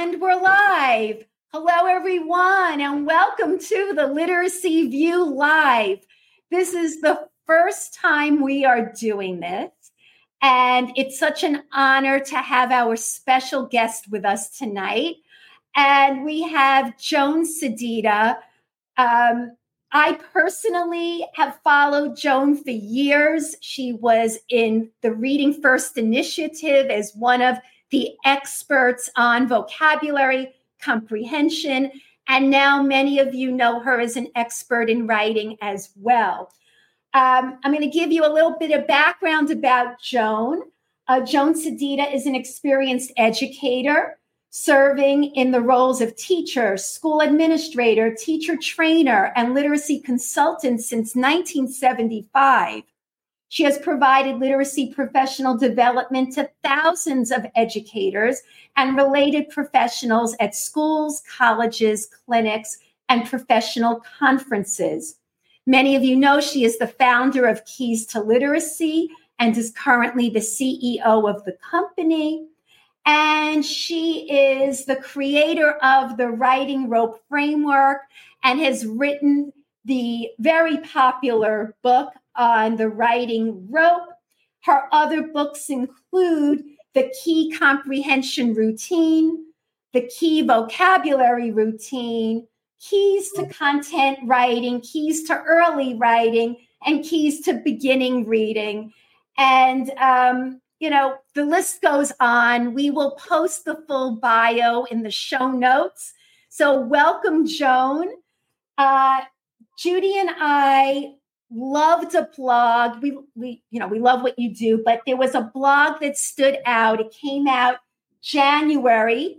And we're live. Hello, everyone, and welcome to the Literacy View Live. This is the first time we are doing this, and it's such an honor to have our special guest with us tonight. And we have Joan Sedita. I personally have followed Joan for years. She was in the Reading First initiative as one of the experts on vocabulary, comprehension, and now many of you know her as an expert in writing as well. I'm going to give you a little bit of background about Joan. Joan Sedita is an experienced educator, serving in the roles of teacher, school administrator, teacher trainer, and literacy consultant since 1975. She has provided literacy professional development to thousands of educators and related professionals at schools, colleges, clinics, and professional conferences. Many of you know she is the founder of Keys to Literacy and is currently the CEO of the company. And she is the creator of the Writing Rope Framework and has written the very popular book on the writing rope. Her other books include The Key Comprehension Routine, The Key Vocabulary Routine, Keys to Content Writing, Keys to Early Writing, and Keys to Beginning Reading. And, the list goes on. We will post the full bio in the show notes. So welcome, Joan. Judy and I loved a blog. We love what you do, but there was a blog that stood out. It came out January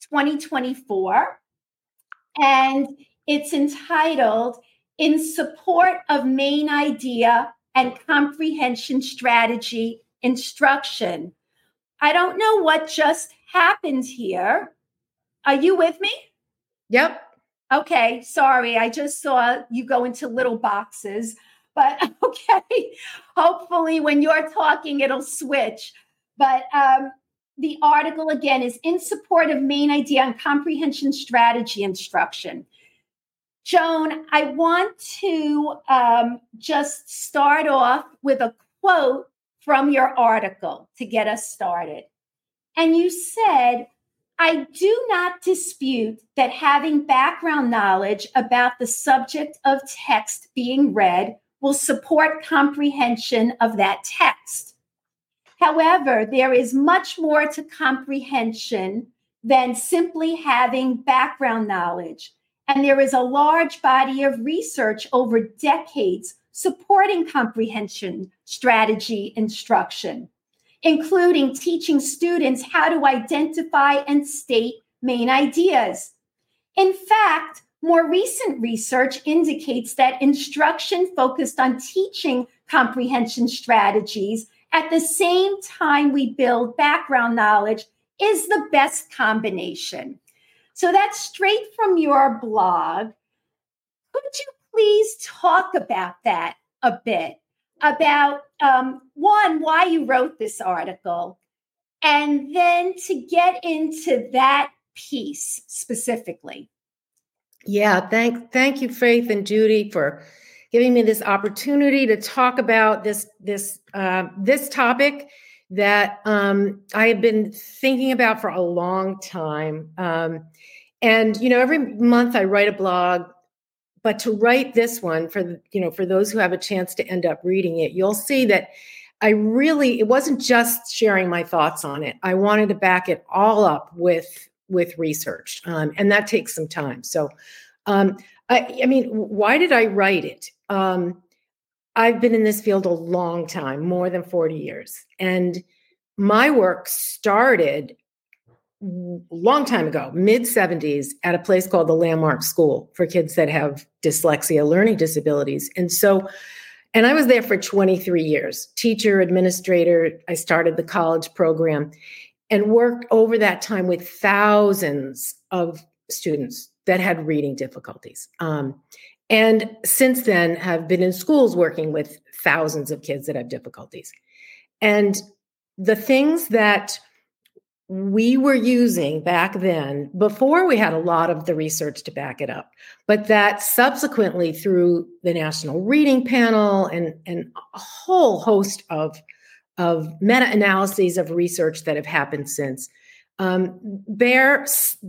2024, and it's entitled "In Support of Main Idea and Comprehension Strategy Instruction." I don't know what just happened here. Are you with me? Yep. Okay, sorry. I just saw you go into little boxes, but okay. Hopefully when you're talking, it'll switch. But the article, again, is "In Support of Main Idea and Comprehension Strategy Instruction." Joan, I want to just start off with a quote from your article to get us started. And you said, "I do not dispute that having background knowledge about the subject of text being read will support comprehension of that text. However, there is much more to comprehension than simply having background knowledge. And there is a large body of research over decades supporting comprehension strategy instruction, including teaching students how to identify and state main ideas. In fact, more recent research indicates that instruction focused on teaching comprehension strategies at the same time we build background knowledge is the best combination." So that's straight from your blog. Could you please talk about that a bit? About, one, why you wrote this article, and then to get into that piece specifically. Yeah, thank you, Faith and Judy, for giving me this opportunity to talk about this topic that I have been thinking about for a long time. And every month I write a blog, but to write this one for those who have a chance to end up reading it, you'll see that it wasn't just sharing my thoughts on it. I wanted to back it all up with research, and that takes some time. So, why did I write it? I've been in this field a long time, more than 40 years, and my work started long time ago, mid-70s, at a place called the Landmark School for kids that have dyslexia, learning disabilities. And I was there for 23 years, teacher, administrator. I started the college program and worked over that time with thousands of students that had reading difficulties. And since then have been in schools working with thousands of kids that have difficulties. And the things that we were using back then, before we had a lot of the research to back it up, but that subsequently through the National Reading Panel and a whole host of meta-analyses of research that have happened since, bear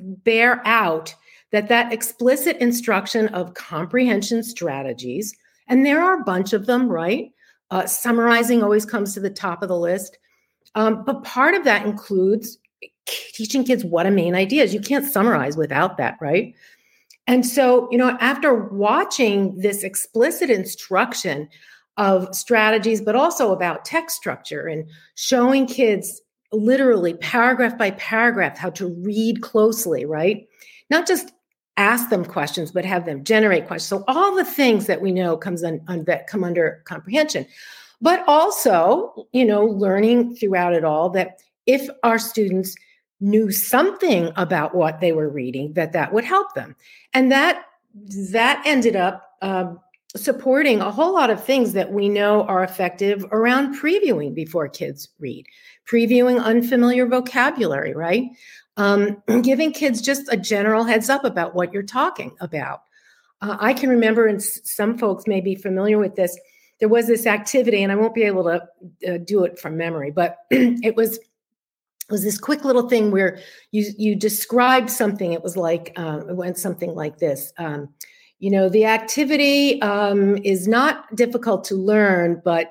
out that explicit instruction of comprehension strategies, and there are a bunch of them, right? Summarizing always comes to the top of the list. But part of that includes teaching kids what a main idea is. You can't summarize without that, right? And so, after watching this explicit instruction of strategies, but also about text structure and showing kids literally paragraph by paragraph how to read closely, right? Not just ask them questions, but have them generate questions. So all the things that we know that come under comprehension, but also, learning throughout it all that if our students knew something about what they were reading, that would help them. And that ended up supporting a whole lot of things that we know are effective around previewing before kids read, previewing unfamiliar vocabulary, right? Giving kids just a general heads up about what you're talking about. I can remember, and some folks may be familiar with this, there was this activity, and I won't be able to do it from memory, but it was this quick little thing where you described something. It was like, it went something like this. The activity is not difficult to learn, but,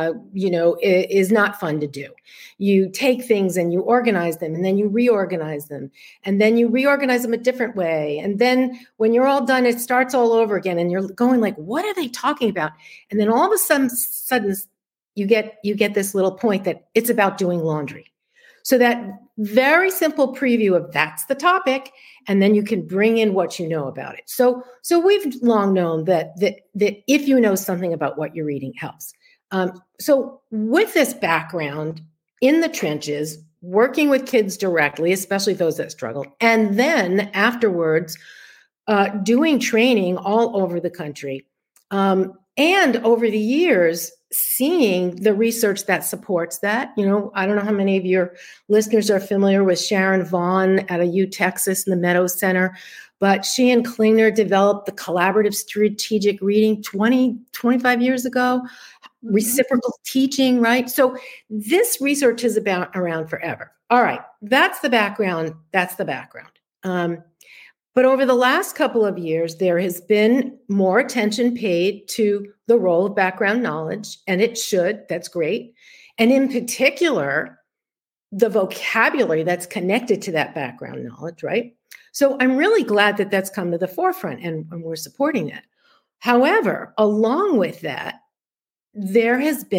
it is not fun to do. You take things and you organize them, and then you reorganize them, and then you reorganize them a different way. And then when you're all done, it starts all over again. And you're going like, what are they talking about? And then all of a sudden you get this little point that it's about doing laundry. So that very simple preview of that's the topic, and then you can bring in what you know about it. So we've long known that if you know something about what you're reading helps. So with this background in the trenches, working with kids directly, especially those that struggle, and then afterwards doing training all over the country, and over the years, seeing the research that supports that. I don't know how many of your listeners are familiar with Sharon Vaughn out of UTexas in the Meadows Center, but she and Klingner developed the collaborative strategic reading 25 years ago, reciprocal teaching, right? So this research is around forever. All right, that's the background. But over the last couple of years, there has been more attention paid to the role of background knowledge, and it should. That's great. And in particular, the vocabulary that's connected to that background knowledge, right? So I'm really glad that that's come to the forefront, and we're supporting that. However, along with that, there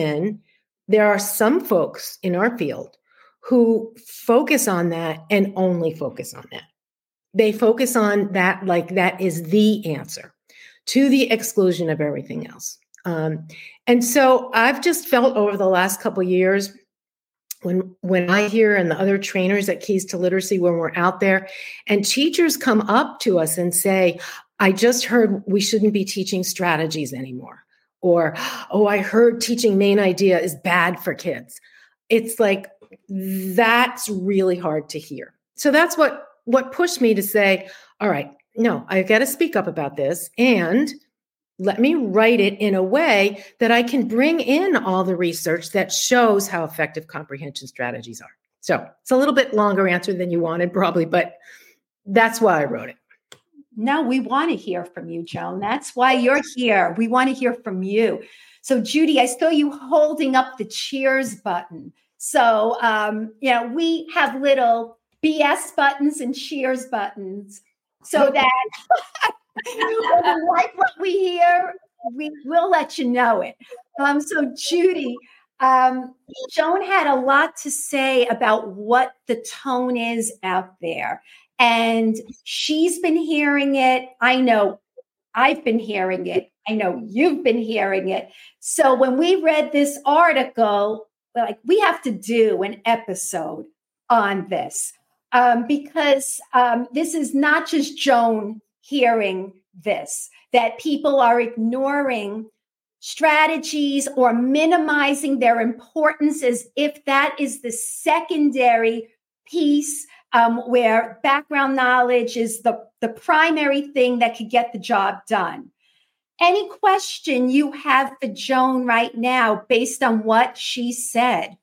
are some folks in our field who focus on that and only focus on that. They focus on that like that is the answer to the exclusion of everything else. And so I've just felt over the last couple of years, when I hear and the other trainers at Keys to Literacy, when we're out there and teachers come up to us and say, I just heard we shouldn't be teaching strategies anymore. Or, oh, I heard teaching main idea is bad for kids. It's like, that's really hard to hear. So that's what pushed me to say, all right, no, I got to speak up about this, and let me write it in a way that I can bring in all the research that shows how effective comprehension strategies are. So it's a little bit longer answer than you wanted probably, but that's why I wrote it. No, we want to hear from you, Joan. That's why you're here. We want to hear from you. So Judy, I saw you holding up the cheers button. So, we have little BS buttons and cheers buttons so that when we like what we hear, we'll let you know it. So Judy, Joan had a lot to say about what the tone is out there. And she's been hearing it. I know I've been hearing it. I know you've been hearing it. So when we read this article, we have to do an episode on this. Because this is not just Joan hearing this, that people are ignoring strategies or minimizing their importance as if that is the secondary piece where background knowledge is the primary thing that could get the job done. Any question you have for Joan right now based on what she said?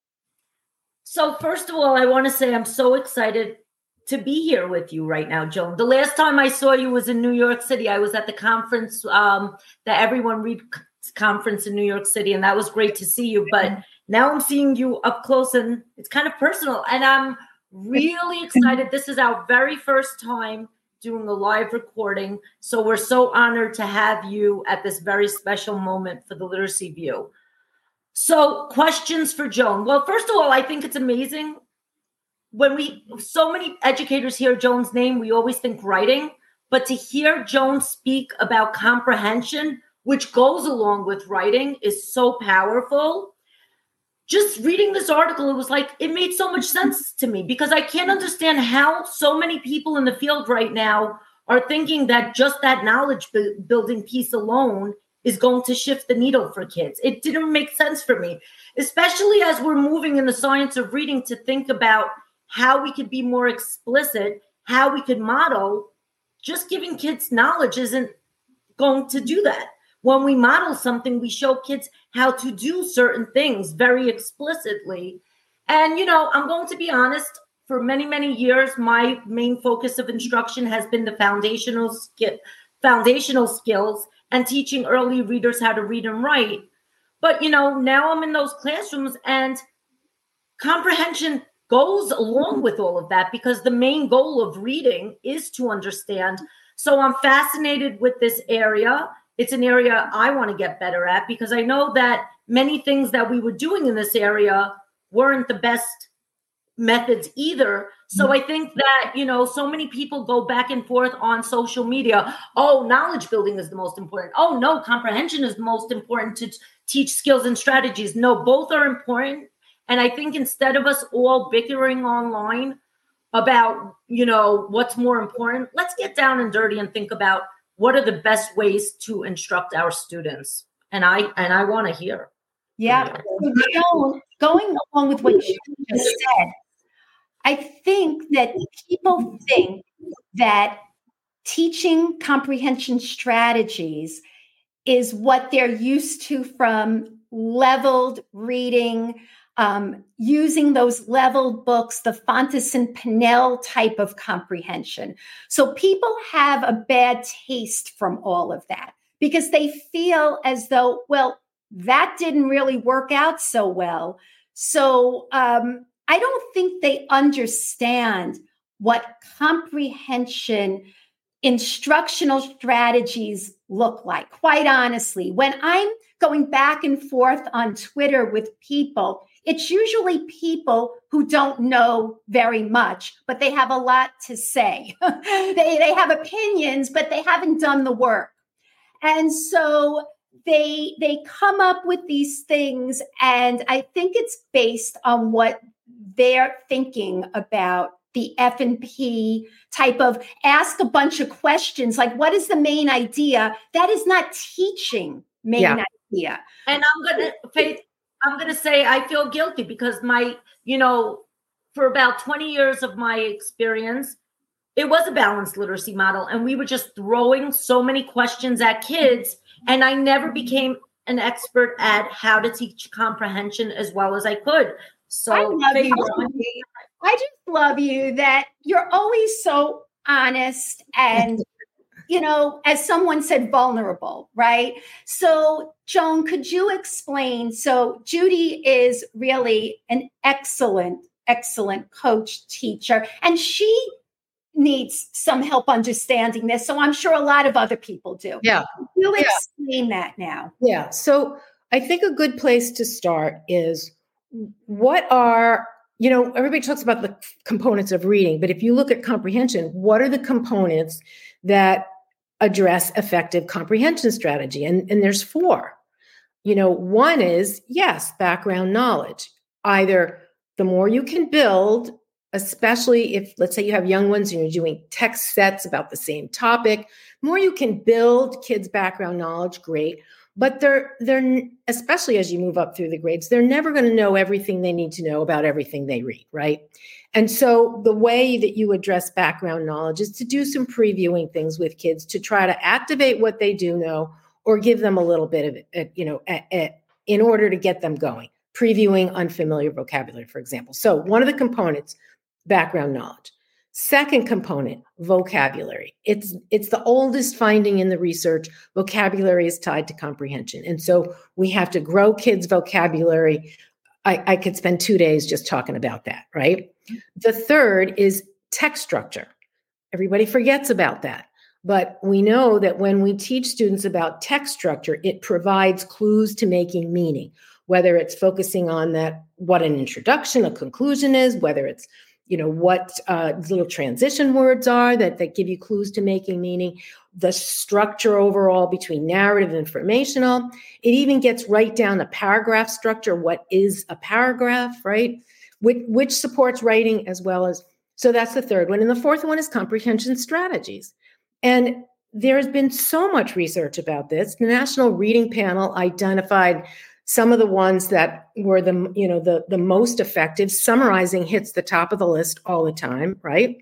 So first of all, I want to say I'm so excited to be here with you right now, Joan. The last time I saw you was in New York City. I was at the conference, the Everyone Read conference in New York City, and that was great to see you. But now I'm seeing you up close, and it's kind of personal. And I'm really excited. This is our very first time doing a live recording. So we're so honored to have you at this very special moment for the Literacy View. So questions for Joan. Well, first of all, I think it's amazing when so many educators hear Joan's name, we always think writing, but to hear Joan speak about comprehension, which goes along with writing, is so powerful. Just reading this article, it was like, it made so much sense to me because I can't understand how so many people in the field right now are thinking that just that knowledge building piece alone is going to shift the needle for kids. It didn't make sense for me, especially as we're moving in the science of reading to think about how we could be more explicit, how we could model. Just giving kids knowledge isn't going to do that. When we model something, we show kids how to do certain things very explicitly. And, I'm going to be honest, for many, many years, my main focus of instruction has been the foundational skills and teaching early readers how to read and write. But, now I'm in those classrooms and comprehension goes along with all of that because the main goal of reading is to understand. So I'm fascinated with this area. It's an area I want to get better at because I know that many things that we were doing in this area weren't the best methods either. So I think that, so many people go back and forth on social media. Oh, knowledge building is the most important. Oh, no, comprehension is the most important to teach skills and strategies. No, both are important. And I think instead of us all bickering online about, what's more important, let's get down and dirty and think about what are the best ways to instruct our students. And I want to hear. Yeah. So going along with what you just said, I think that people think that teaching comprehension strategies is what they're used to from leveled reading, using those leveled books, the Fountas and Pinnell type of comprehension. So people have a bad taste from all of that because they feel as though, well, that didn't really work out so well. So I don't think they understand what comprehension instructional strategies look like. Quite honestly, when I'm going back and forth on Twitter with people, it's usually people who don't know very much, but they have a lot to say. They have opinions, but they haven't done the work. And so they come up with these things, and I think it's based on what they're thinking about the F&P type of ask a bunch of questions, like what is the main idea? That is not teaching main idea. And I'm gonna say I feel guilty because for about 20 years of my experience, it was a balanced literacy model, and we were just throwing so many questions at kids, and I never became an expert at how to teach comprehension as well as I could. So I just love you that you're always so honest and, as someone said, vulnerable, right? So, Joan, could you explain? So Judy is really an excellent coach, teacher, and she needs some help understanding this. So I'm sure a lot of other people do. Yeah. You explain that now. Yeah. So I think a good place to start is what are, everybody talks about the components of reading, but if you look at comprehension, what are the components that address effective comprehension strategy? And there's 4. One is, yes, background knowledge. Either the more you can build, especially if, let's say you have young ones and you're doing text sets about the same topic, the more you can build kids' background knowledge, great. but they're especially as you move up through the grades, they're never going to know everything they need to know about everything they read, right? And so the way that you address background knowledge is to do some previewing things with kids to try to activate what they do know or give them a little bit of it, in order to get them going. Previewing unfamiliar vocabulary, for example. So one of the components, background knowledge. Second component, vocabulary. It's the oldest finding in the research. Vocabulary is tied to comprehension. And so we have to grow kids' vocabulary. I could spend 2 days just talking about that, right? The third is text structure. Everybody forgets about that. But we know that when we teach students about text structure, it provides clues to making meaning, whether it's focusing on that, what an introduction, a conclusion is, whether it's what little transition words are that give you clues to making meaning, the structure overall between narrative and informational. It even gets right down to paragraph structure. What is a paragraph, right? Which supports writing as well as, so that's the third one. And the fourth one is comprehension strategies. And there's been so much research about this. The National Reading Panel identified some of the ones that were the most effective. Summarizing hits the top of the list all the time, right?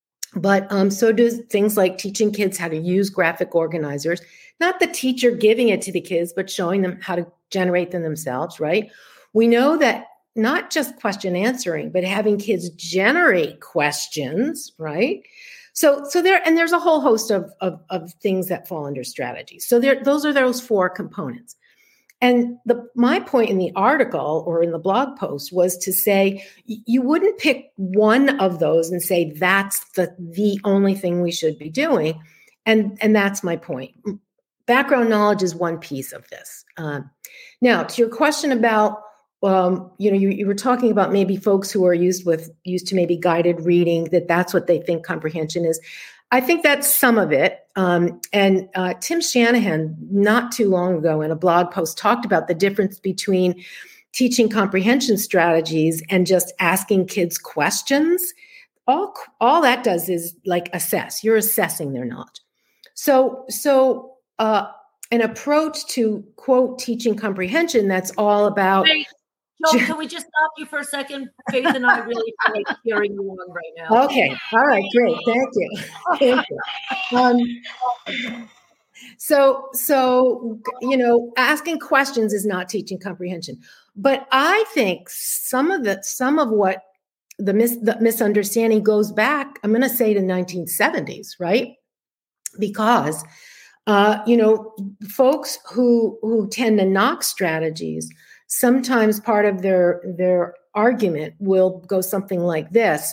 But so does things like teaching kids how to use graphic organizers, not the teacher giving it to the kids, but showing them how to generate them themselves, right? We know that not just question answering, but having kids generate questions, right? So there's a whole host of things that fall under strategies. So those are those four components. And my point in the article or in the blog post was to say, you wouldn't pick one of those and say, that's the only thing we should be doing. And that's my point. Background knowledge is one piece of this. Now, to your question about, you were talking about maybe folks who are used to maybe guided reading, that's what they think comprehension is. I think that's some of it. And Tim Shanahan, not too long ago in a blog post, talked about the difference between teaching comprehension strategies and just asking kids questions. All that does is like assess. You're assessing their knowledge. So an approach to, quote, teaching comprehension that's all about... Joe, can we just stop you for a second? Faith and I really feel like hearing you on right now. Okay. All right. Great. Thank you. So asking questions is not teaching comprehension. But I think some of what the misunderstanding goes back, I'm going to say to 1970s, right? Because, folks who tend to knock strategies, sometimes part of their argument will go something like this.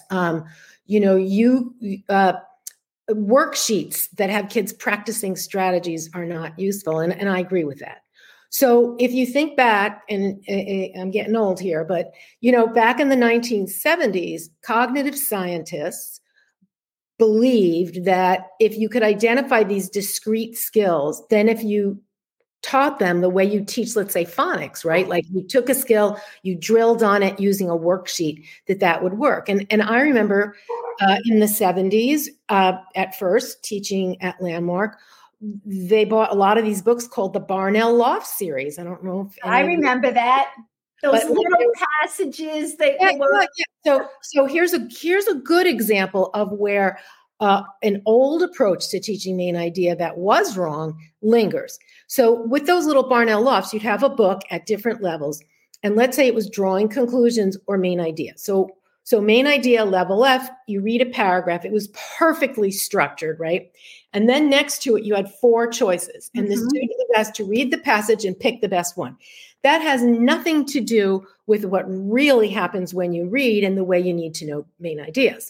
Worksheets that have kids practicing strategies are not useful. And I agree with that. So if you think back, and I'm getting old here, but, back in the 1970s, cognitive scientists believed that if you could identify these discrete skills, then if you taught them the way you teach, let's say, phonics, right? Like you took a skill, you drilled on it using a worksheet, that would work. And I remember in the 70s, at first teaching at Landmark, they bought a lot of these books called the Barnell Loft series. I don't know if I remember that. Those little passages that were. Yeah. So here's a good example of where an old approach to teaching main idea that was wrong lingers. So with those little Barnell Lofts, you'd have a book at different levels. And let's say it was drawing conclusions or main idea. So main idea, level F, you read a paragraph. It was perfectly structured, right? And then next to it, you had 4 choices. And the student was asked to read the passage and pick the best one. That has nothing to do with what really happens when you read and the way you need to know main ideas.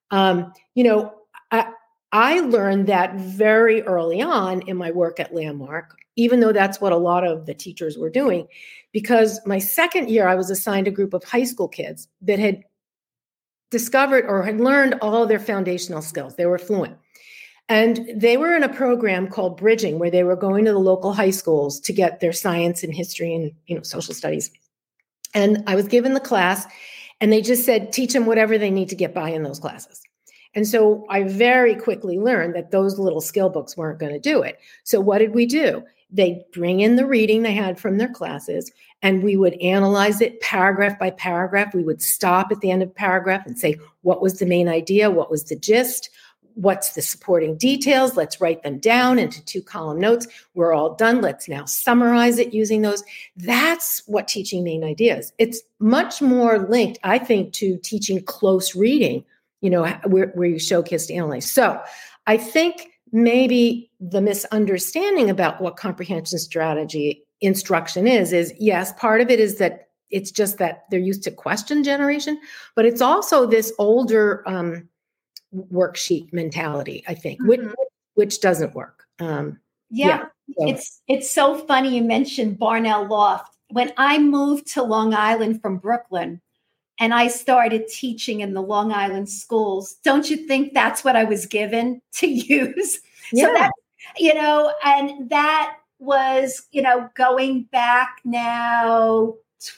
I learned that very early on in my work at Landmark, even though that's what a lot of the teachers were doing, because my second year, I was assigned a group of high school kids that had discovered or had learned all of their foundational skills. They were fluent. And they were in a program called Bridging, where they were going to the local high schools to get their science and history and social studies. And I was given the class, and they just said, teach them whatever they need to get by in those classes. And so I very quickly learned that those little skill books weren't going to do it. So what did we do? They bring in the reading they had from their classes, and we would analyze it paragraph by paragraph. We would stop at the end of paragraph and say, what was the main idea? What was the gist? What's the supporting details? Let's write them down into 2-column notes. We're all done. Let's now summarize it using those. That's what teaching main ideas. It's much more linked, I think, to teaching close reading, where you show kids to analyze. So I think maybe the misunderstanding about what comprehension strategy instruction is yes, part of it is that it's just that they're used to question generation, but it's also this older worksheet mentality, I think, which doesn't work. So. It's so funny you mentioned Barnell Loft. When I moved to Long Island from Brooklyn and I started teaching in the Long Island schools, don't you think that's what I was given to use? Yeah. So that, and that was, going back now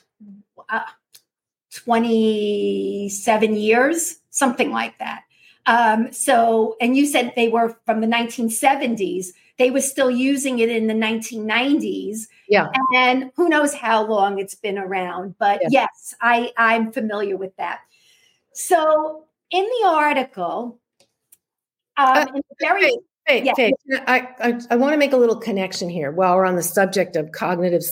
27 years, something like that. And you said they were from the 1970s. They were still using it in the 1990s. Yeah. And who knows how long it's been around. But yes, I'm familiar with that. So in the article, Faye, I want to make a little connection here while we're on the subject of cognitive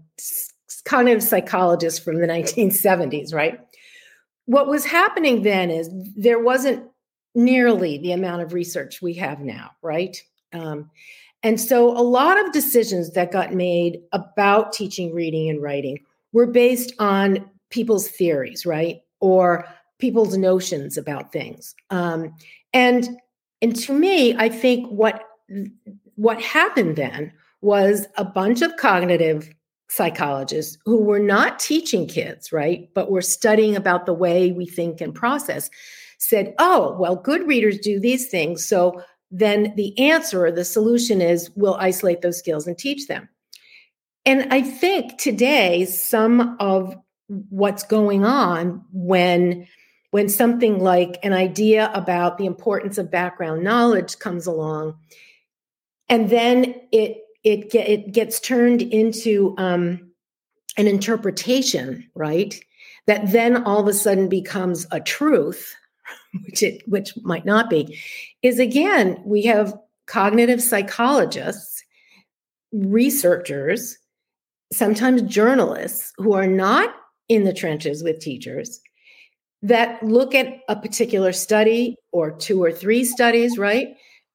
psychologists from the 1970s, right? What was happening then is there wasn't nearly the amount of research we have now, right? And so a lot of decisions that got made about teaching reading and writing were based on people's theories, right? Or people's notions about things. And to me, I think what happened then was a bunch of cognitive psychologists who were not teaching kids, right, but were studying about the way we think and process, said, oh, well, good readers do these things. So then the answer or the solution is we'll isolate those skills and teach them. And I think today, some of what's going on when something like an idea about the importance of background knowledge comes along, and then it gets turned into an interpretation, right? That then all of a sudden becomes a truth, which might not be, is again, we have cognitive psychologists, researchers, sometimes journalists who are not in the trenches with teachers that look at a particular study or 2 or 3 studies, right?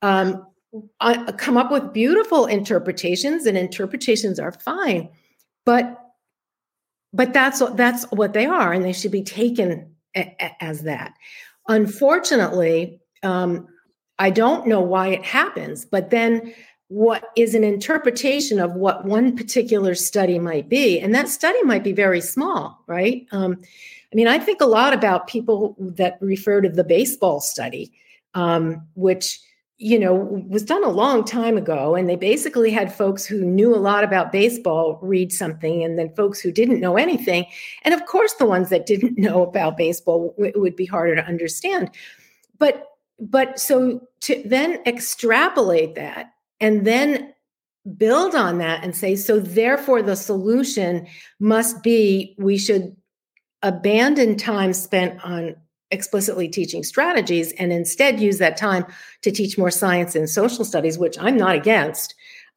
Come up with beautiful interpretations, and interpretations are fine, but that's what they are, and they should be taken as that. Unfortunately, I don't know why it happens, but then what is an interpretation of what one particular study might be, and that study might be very small, right? I think a lot about people that refer to the baseball study, which was done a long time ago, and they basically had folks who knew a lot about baseball read something, and then folks who didn't know anything. And of course, the ones that didn't know about baseball would be harder to understand. But so to then extrapolate that and then build on that and say, so therefore the solution must be we should abandon time spent on explicitly teaching strategies and instead use that time to teach more science and social studies, which I'm not against.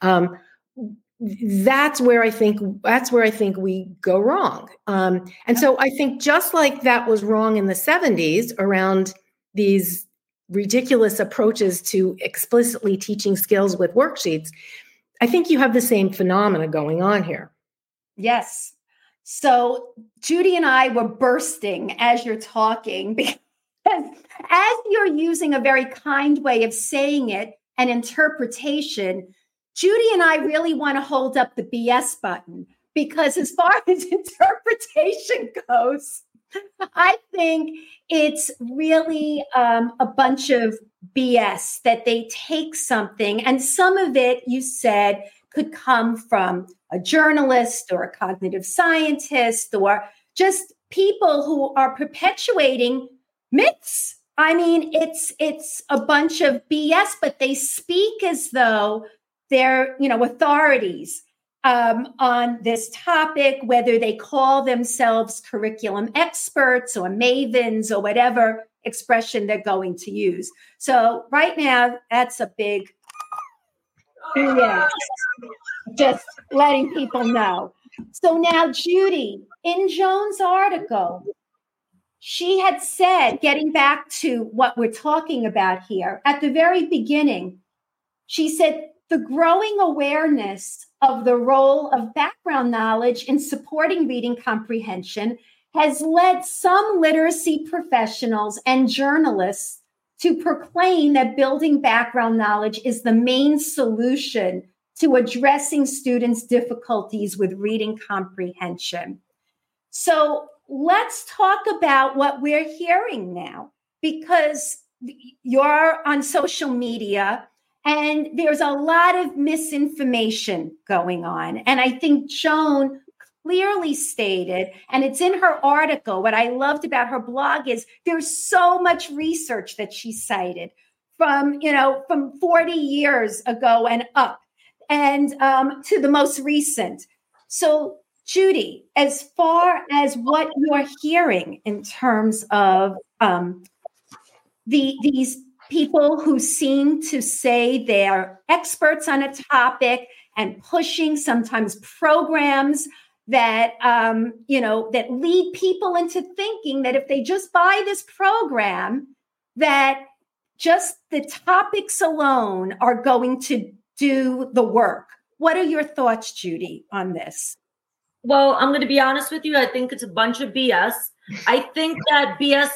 That's where I think we go wrong. And so I think just like that was wrong in the 70s around these ridiculous approaches to explicitly teaching skills with worksheets, I think you have the same phenomena going on here. Yes. So Judy and I were bursting as you're talking, because as you're using a very kind way of saying it, an interpretation, Judy and I really want to hold up the BS button, because as far as interpretation goes, I think it's really a bunch of BS that they take something, and some of it, you said, could come from a journalist or a cognitive scientist or just people who are perpetuating myths I mean, it's a bunch of BS, but they speak as though they're, authorities on this topic, whether they call themselves curriculum experts or mavens or whatever expression they're going to use. So right now, that's a big BS. Just letting people know. So now, Judy, in Joan's article, she had said, getting back to what we're talking about here, at the very beginning, she said, the growing awareness of the role of background knowledge in supporting reading comprehension has led some literacy professionals and journalists to proclaim that building background knowledge is the main solution to addressing students' difficulties with reading comprehension. So let's talk about what we're hearing now, because you're on social media and there's a lot of misinformation going on. And I think Joan clearly stated, and it's in her article, what I loved about her blog is there's so much research that she cited from 40 years ago and up, and to the most recent. So Judy, as far as what you're hearing in terms of these people who seem to say they're experts on a topic and pushing sometimes programs that that lead people into thinking that if they just buy this program, that just the topics alone are going to do the work. What are your thoughts, Judy, on this? Well, I'm going to be honest with you. I think it's a bunch of BS. I think that BS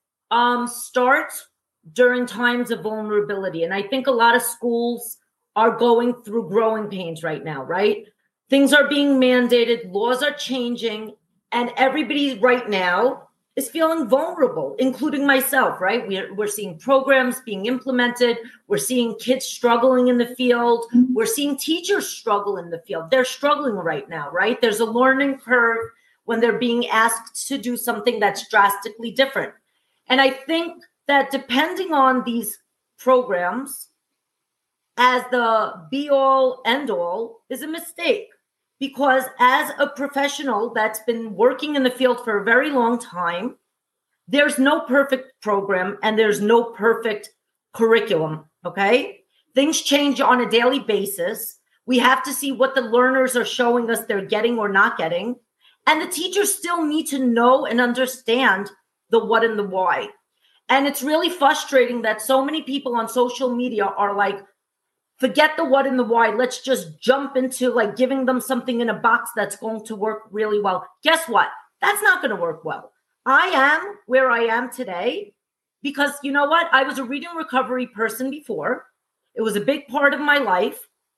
starts during times of vulnerability. And I think a lot of schools are going through growing pains right now, right? Things are being mandated, laws are changing, and everybody right now is feeling vulnerable, including myself, right? We're seeing programs being implemented. We're seeing kids struggling in the field. We're seeing teachers struggle in the field. They're struggling right now, right? There's a learning curve when they're being asked to do something that's drastically different. And I think that depending on these programs as the be-all, end-all is a mistake. Because as a professional that's been working in the field for a very long time, there's no perfect program and there's no perfect curriculum, okay? Things change on a daily basis. We have to see what the learners are showing us they're getting or not getting. And the teachers still need to know and understand the what and the why. And it's really frustrating that so many people on social media are like, forget the what and the why. Let's just jump into like giving them something in a box that's going to work really well. Guess what? That's not going to work well. I am where I am today because you know what? I was a reading recovery person before. It was a big part of my life.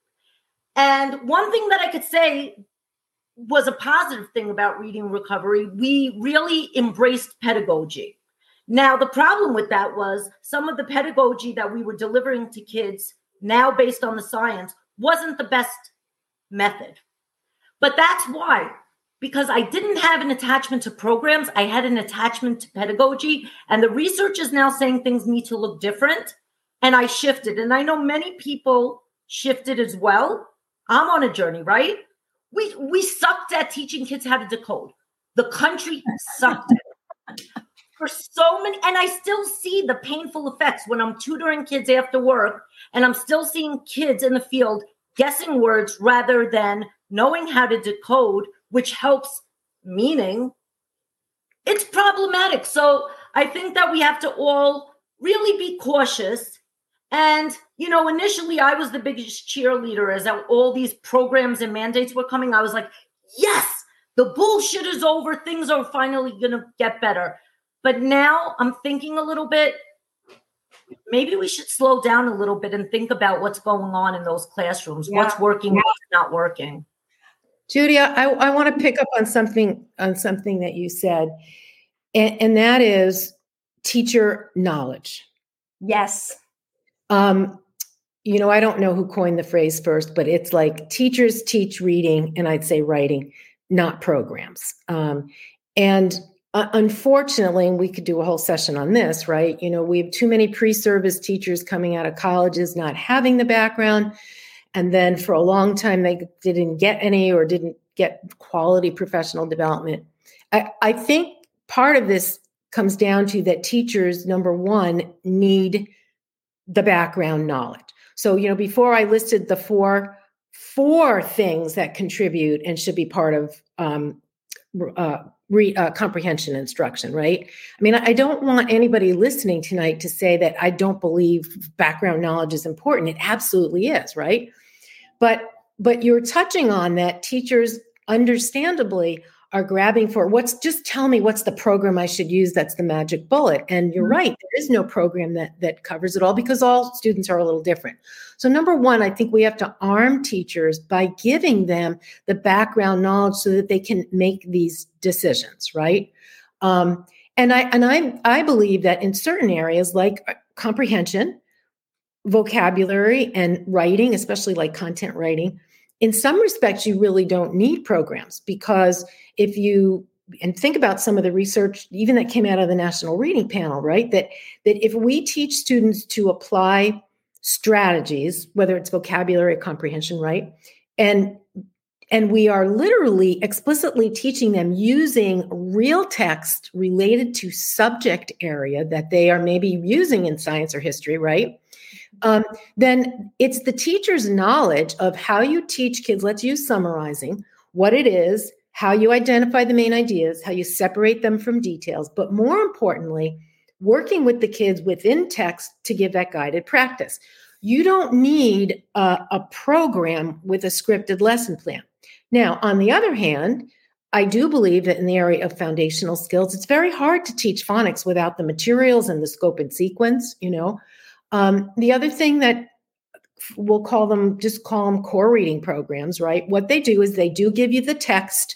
And one thing that I could say was a positive thing about reading recovery. We really embraced pedagogy. Now, the problem with that was some of the pedagogy that we were delivering to kids now based on the science, wasn't the best method. But that's why, because I didn't have an attachment to programs, I had an attachment to pedagogy, and the research is now saying things need to look different, and I shifted. And I know many people shifted as well. I'm on a journey, right? We sucked at teaching kids how to decode. The country sucked at it. For so many, and I still see the painful effects when I'm tutoring kids after work and I'm still seeing kids in the field guessing words rather than knowing how to decode, which helps meaning. It's problematic. So I think that we have to all really be cautious. And, initially I was the biggest cheerleader as all these programs and mandates were coming. I was like, yes, the bullshit is over. Things are finally going to get better. But now I'm thinking a little bit, maybe we should slow down a little bit and think about what's going on in those classrooms, what's working, what's not working. Judy, I want to pick up on something that you said, and that is teacher knowledge. Yes. I don't know who coined the phrase first, but it's like teachers teach reading, and I'd say writing, not programs. And unfortunately, and we could do a whole session on this, right? We have too many pre-service teachers coming out of colleges not having the background. And then for a long time, they didn't get any or didn't get quality professional development. I think part of this comes down to that teachers, number one, need the background knowledge. So, before I listed the four things that contribute and should be part of comprehension instruction, right? I mean, I don't want anybody listening tonight to say that I don't believe background knowledge is important. It absolutely is, right? But you're touching on that teachers understandably are grabbing for just tell me what's the program I should use that's the magic bullet. And you're right, there is no program that covers it all because all students are a little different. So number one, I think we have to arm teachers by giving them the background knowledge so that they can make these decisions, right? And I believe that in certain areas like comprehension, vocabulary, and writing, especially like content writing, in some respects, you really don't need programs because and think about some of the research, even that came out of the National Reading Panel, right? That if we teach students to apply strategies, whether it's vocabulary or comprehension, right? And we are literally explicitly teaching them using real text related to subject area that they are maybe using in science or history, right? Then it's the teacher's knowledge of how you teach kids, let's use summarizing, what it is, how you identify the main ideas, how you separate them from details, but more importantly, working with the kids within text to give that guided practice. You don't need a program with a scripted lesson plan. Now, on the other hand, I do believe that in the area of foundational skills, it's very hard to teach phonics without the materials and the scope and sequence, The other thing that we'll call them core reading programs, right? What they do is they do give you the text,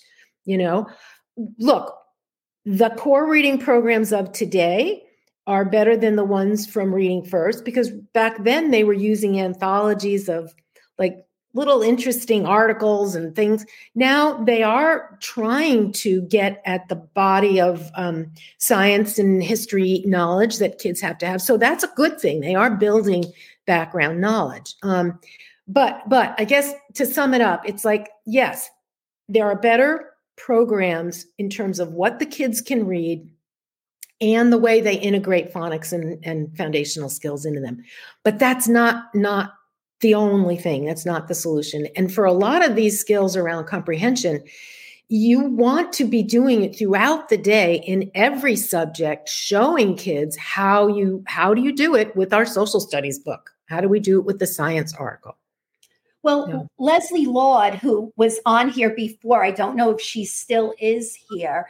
Look, the core reading programs of today are better than the ones from Reading First because back then they were using anthologies of like little interesting articles and things. Now they are trying to get at the body of science and history knowledge that kids have to have. So that's a good thing. They are building background knowledge. But I guess to sum it up, it's like, yes, there are better programs in terms of what the kids can read and the way they integrate phonics and foundational skills into them. But that's not the only thing. That's not the solution. And for a lot of these skills around comprehension, you want to be doing it throughout the day in every subject, showing kids how do you do it with our social studies book? How do we do it with the science article? Well, Leslie Laud, who was on here before, I don't know if she still is here.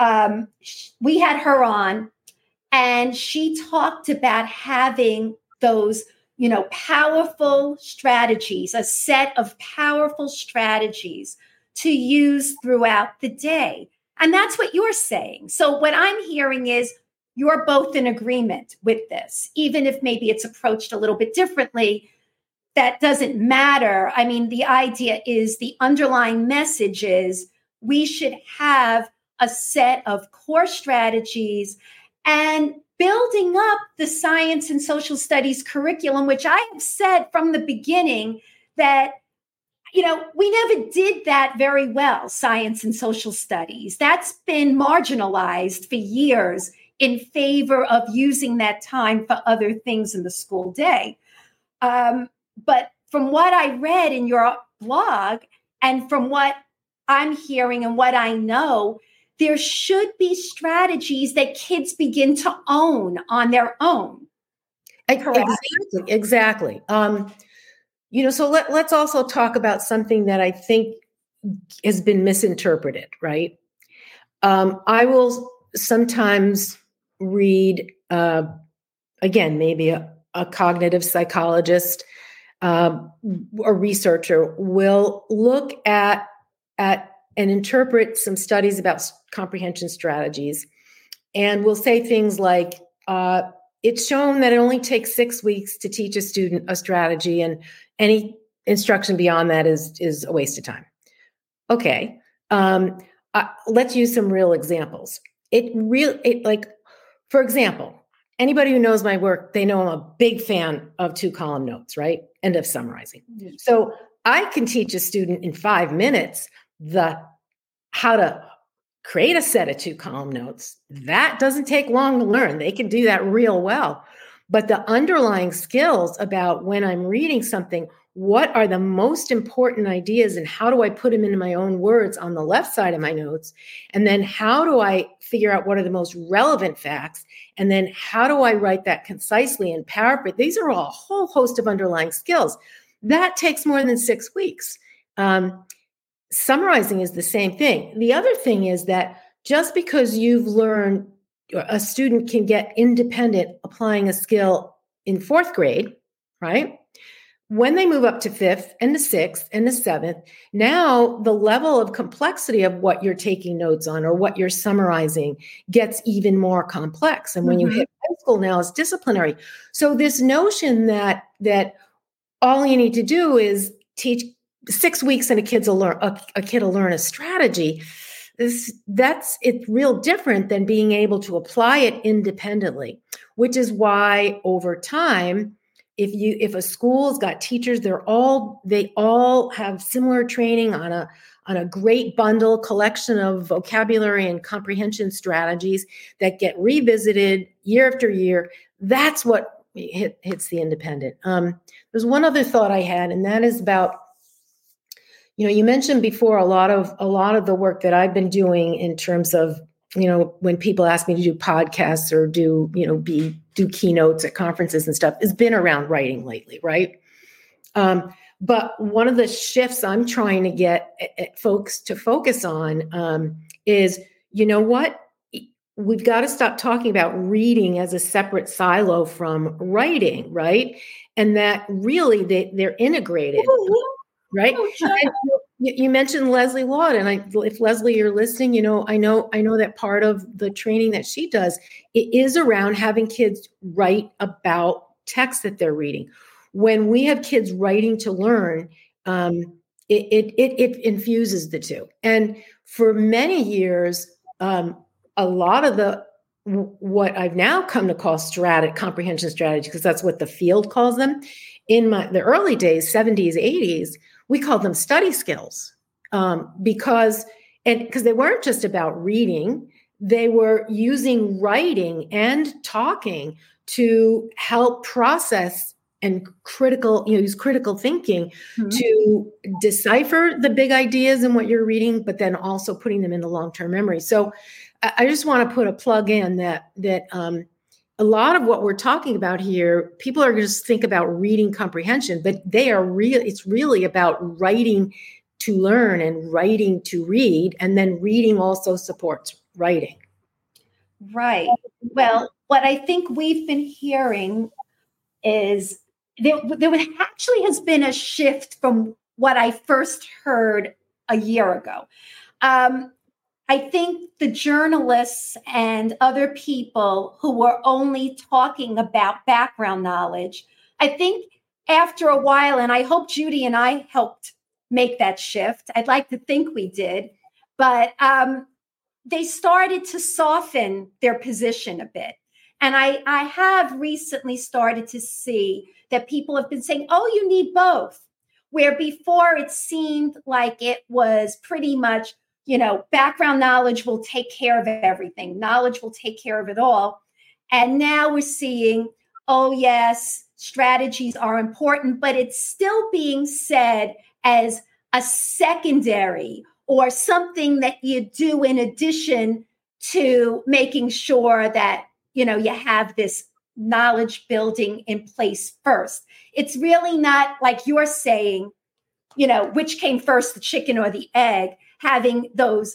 We had her on and she talked about having those powerful strategies, a set of powerful strategies to use throughout the day. And that's what you're saying. So what I'm hearing is you're both in agreement with this, even if maybe it's approached a little bit differently. That doesn't matter. I mean, the idea is the underlying message is we should have a set of core strategies and building up the science and social studies curriculum, which I have said from the beginning that, we never did that very well, science and social studies. That's been marginalized for years in favor of using that time for other things in the school day. But from what I read in your blog and from what I'm hearing and what I know, there should be strategies that kids begin to own on their own. Exactly. So let's also talk about something that I think has been misinterpreted, right? I will sometimes read, again, maybe a cognitive psychologist, a researcher will look at and interpret some studies about comprehension strategies. And we'll say things like, it's shown that it only takes 6 weeks to teach a student a strategy, and any instruction beyond that is a waste of time. Okay. Let's use some real examples. for example, anybody who knows my work, they know I'm a big fan of 2-column notes, right? End of summarizing. So I can teach a student in 5 minutes how to create a set of 2-column notes. That doesn't take long to learn. They can do that real well. But the underlying skills about when I'm reading something, what are the most important ideas and how do I put them into my own words on the left side of my notes? And then how do I figure out what are the most relevant facts? And then how do I write that concisely and paraphrase? These are all a whole host of underlying skills. That takes more than 6 weeks. Summarizing is the same thing. The other thing is that just because you've learned, a student can get independent applying a skill in 4th grade, right? When they move up to 5th and to 6th and to 7th, now the level of complexity of what you're taking notes on or what you're summarizing gets even more complex. And when you hit high school now, it's disciplinary. So this notion that all you need to do is teach 6 weeks and a kid will learn a strategy. It's real different than being able to apply it independently, which is why over time, if a school's got teachers, they all have similar training on a great bundle collection of vocabulary and comprehension strategies that get revisited year after year. That's what hits the independent. There's one other thought I had, and that is about, you mentioned before a lot of the work that I've been doing in terms of, when people ask me to do podcasts or do keynotes at conferences and stuff, has been around writing lately, right? But one of the shifts I'm trying to get folks to focus on is, we've got to stop talking about reading as a separate silo from writing, right? And that really they're integrated. Right. You mentioned Leslie Laude, and if Leslie, you're listening, I know that part of the training that she does, it is around having kids write about text that they're reading. When we have kids writing to learn, it infuses the two. And for many years, a lot of what I've now come to call comprehension strategy, because that's what the field calls them. In the early days, 70s, 80s, we called them study skills because they weren't just about reading. They were using writing and talking to help process and use critical thinking to decipher the big ideas in what you're reading, but then also putting them into long-term memory. So I just want to put a plug in that a lot of what we're talking about here, people are going to think about reading comprehension, but it's really about writing to learn and writing to read, and then reading also supports writing. Right. Well, what I think we've been hearing is there actually has been a shift from what I first heard a year ago. I think the journalists and other people who were only talking about background knowledge, I think after a while, and I hope Judy and I helped make that shift. I'd like to think we did, but they started to soften their position a bit. And I have recently started to see that people have been saying, oh, you need both. Where before it seemed like it was pretty much, background knowledge will take care of everything. Knowledge will take care of it all. And now we're seeing, oh, yes, strategies are important, but it's still being said as a secondary or something that you do in addition to making sure that, you have this knowledge building in place first. It's really not like you're saying, which came first, the chicken or the egg, having those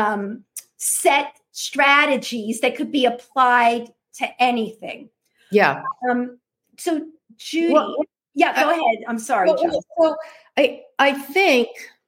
set strategies that could be applied to anything. Yeah. So Judy, go ahead. I'm sorry, John. So I think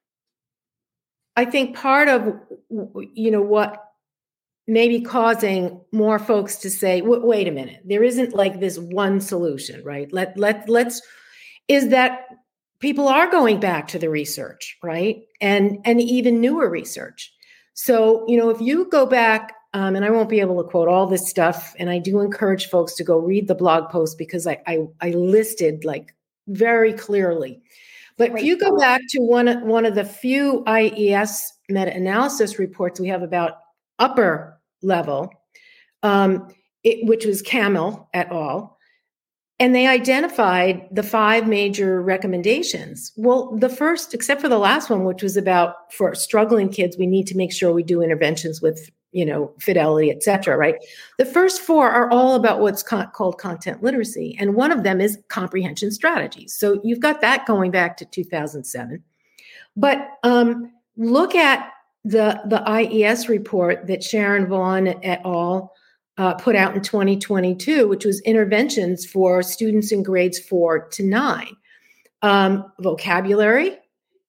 part of, what may be causing more folks to say, wait a minute, there isn't like this one solution, right? Let's is that people are going back to the research, right? And even newer research. So, if you go back, and I won't be able to quote all this stuff. And I do encourage folks to go read the blog post because I listed like very clearly. But if you go back to one of the few IES meta-analysis reports we have about upper level, which was Camel et al., and they identified the 5 major recommendations. Well, the first, except for the last one, which was about for struggling kids, we need to make sure we do interventions with, fidelity, et cetera, right? The first 4 are all about what's called content literacy. And one of them is comprehension strategies. So you've got that going back to 2007. But look at the IES report that Sharon Vaughn et al. Put out in 2022, which was interventions for students in grades 4 to 9. Vocabulary,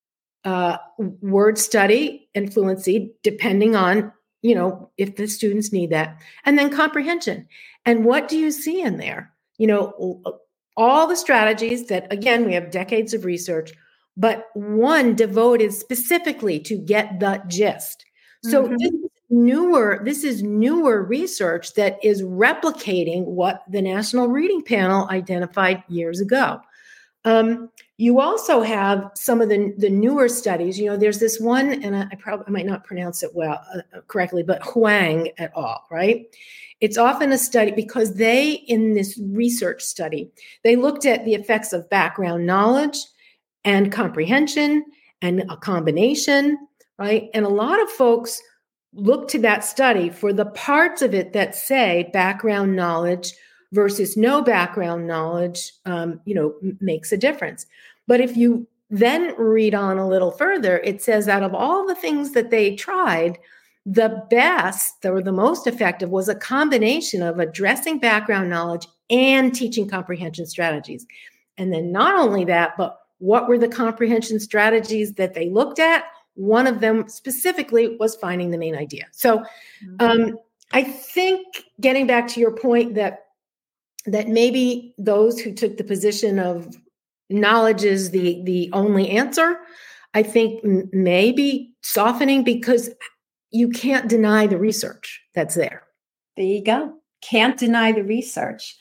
word study, and fluency, depending on, if the students need that, and then comprehension. And what do you see in there? All the strategies that, again, we have decades of research, but one devoted specifically to get the gist. So this is newer research that is replicating what the National Reading Panel identified years ago. You also have some of the newer studies. There's this one, and I might not pronounce it correctly, but Huang et al., right? It's often a study because in this research study, they looked at the effects of background knowledge and comprehension and a combination, right? And a lot of folks look to that study for the parts of it that say background knowledge versus no background knowledge, makes a difference. But if you then read on a little further, it says out of all the things that they tried, the best or the most effective was a combination of addressing background knowledge and teaching comprehension strategies. And then not only that, but what were the comprehension strategies that they looked at? One of them specifically was finding the main idea. So I think getting back to your point that maybe those who took the position of knowledge is the only answer, I think maybe softening because you can't deny the research that's there. There you go. Can't deny the research.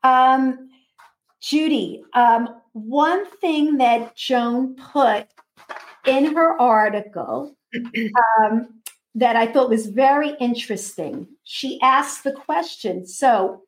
Judy, one thing that Joan put in her article that I thought was very interesting, she asked the question, so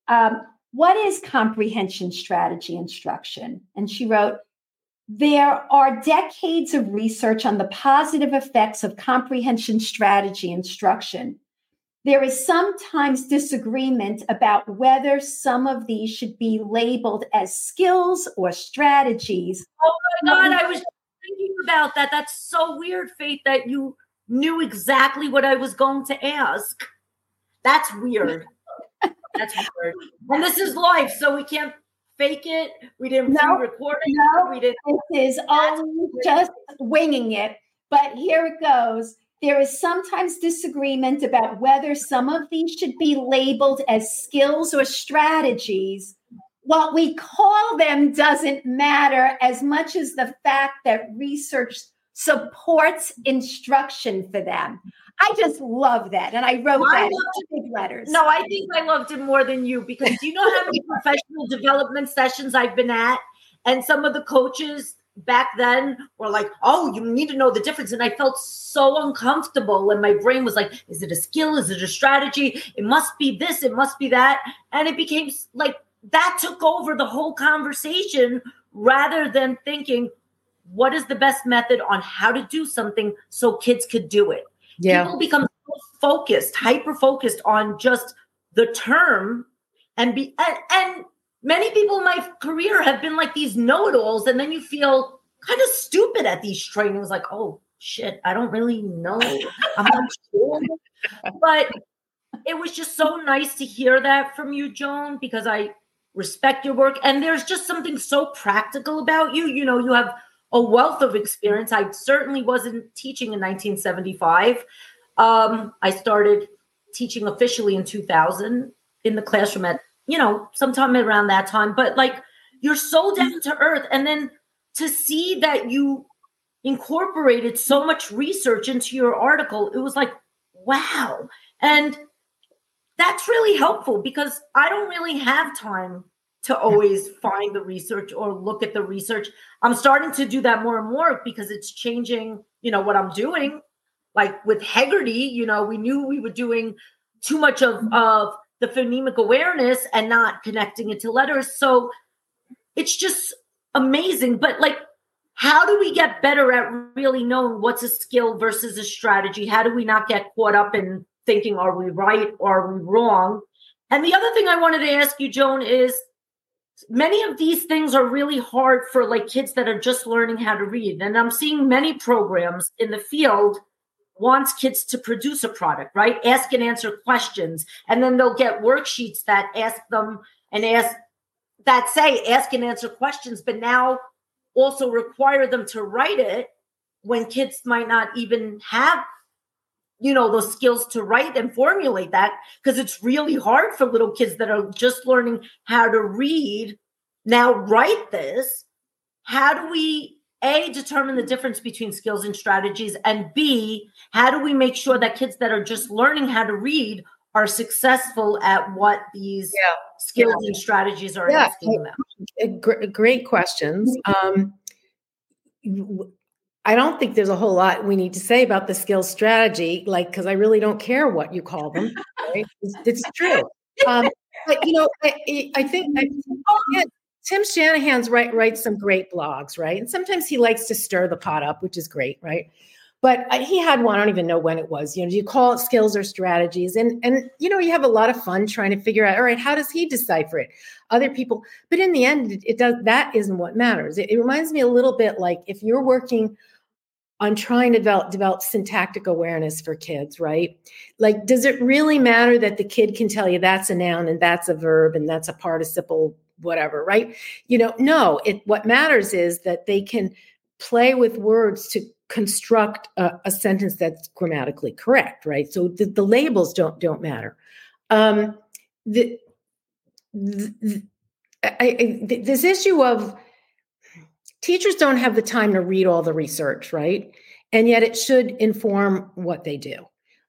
what is comprehension strategy instruction? And she wrote, there are decades of research on the positive effects of comprehension strategy instruction. There is sometimes disagreement about whether some of these should be labeled as skills or strategies. Oh my God, I was thinking about that. That's so weird, Faith, that you knew exactly what I was going to ask. That's weird. That's weird. And this is live, so we can't fake it. We didn't pre-record it. No, we didn't. This is only just winging it. But here it goes. There is sometimes disagreement about whether some of these should be labeled as skills or strategies. What we call them doesn't matter as much as the fact that research supports instruction for them. I just love that. And I wrote that in big letters. No, I think I loved it more than you because do you know how many professional development sessions I've been at? And some of the coaches back then were like, oh, you need to know the difference. And I felt so uncomfortable. And my brain was like, is it a skill? Is it a strategy? It must be this. It must be that. And it became like that took over the whole conversation rather than thinking, what is the best method on how to do something so kids could do it? Yeah. People become so focused, hyper-focused on just the term and many people in my career have been like these know-it-alls, and then you feel kind of stupid at these trainings, like, oh, shit, I don't really know. I'm not sure. But it was just so nice to hear that from you, Joan, because I respect your work. And there's just something so practical about you. You know, you have a wealth of experience. I certainly wasn't teaching in 1975. I started teaching officially in 2000 in the classroom at sometime around that time, but like you're so down to earth. And then to see that you incorporated so much research into your article, it was like, wow. And that's really helpful because I don't really have time to always find the research or look at the research. I'm starting to do that more and more because it's changing, what I'm doing. Like with Heggerty, we knew we were doing too much of the phonemic awareness and not connecting it to letters. So it's just amazing. But like, how do we get better at really knowing what's a skill versus a strategy? How do we not get caught up in thinking, are we right or are we wrong? And the other thing I wanted to ask you, Joan, is many of these things are really hard for like kids that are just learning how to read. And I'm seeing many programs in the field wants kids to produce a product, right? Ask and answer questions. And then they'll get worksheets that ask them and ask and answer questions, but now also require them to write it when kids might not even have, those skills to write and formulate that, because it's really hard for little kids that are just learning how to read. Now write this. How do we, A, determine the difference between skills and strategies? And B, how do we make sure that kids that are just learning how to read are successful at what these skills and strategies are asking them? Great questions. I don't think there's a whole lot we need to say about the skills strategy, because I really don't care what you call them. Right? It's true. But I think Tim Shanahan's writes some great blogs, right? And sometimes he likes to stir the pot up, which is great, right? But he had one, I don't even know when it was. Do you call it skills or strategies? And you have a lot of fun trying to figure out, all right, how does he decipher it? Other people, but in the end, that isn't what matters. It reminds me a little bit like if you're working on trying to develop syntactic awareness for kids, right? Like, does it really matter that the kid can tell you that's a noun and that's a verb and that's a participle, whatever, right? No, what matters is that they can play with words to construct a sentence that's grammatically correct, right? So the labels don't matter. This issue of teachers don't have the time to read all the research, right? And yet it should inform what they do.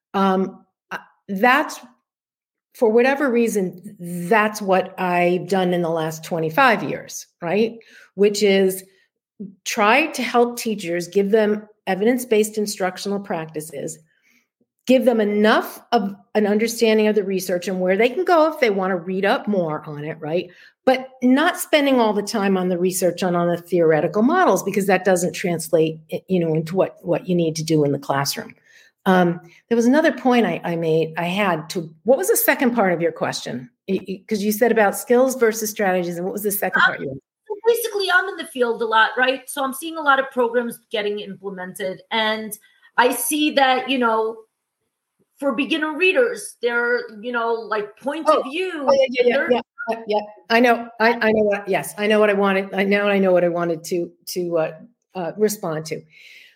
That's, for whatever reason, that's what I've done in the last 25 years, right? Which is try to help teachers, give them evidence-based instructional practices, give them enough of an understanding of the research and where they can go if they want to read up more on it, right? But not spending all the time on the research on the theoretical models, because that doesn't translate, into what you need to do in the classroom. There was another point I made. What was the second part of your question? Because you said about skills versus strategies, and what was the second part? Basically, I'm in the field a lot, right? So I'm seeing a lot of programs getting implemented, and I see that, for beginner readers, they're, like point of view. Yeah. I know. I know what. Yes, I know what I wanted. I know what I wanted to respond to.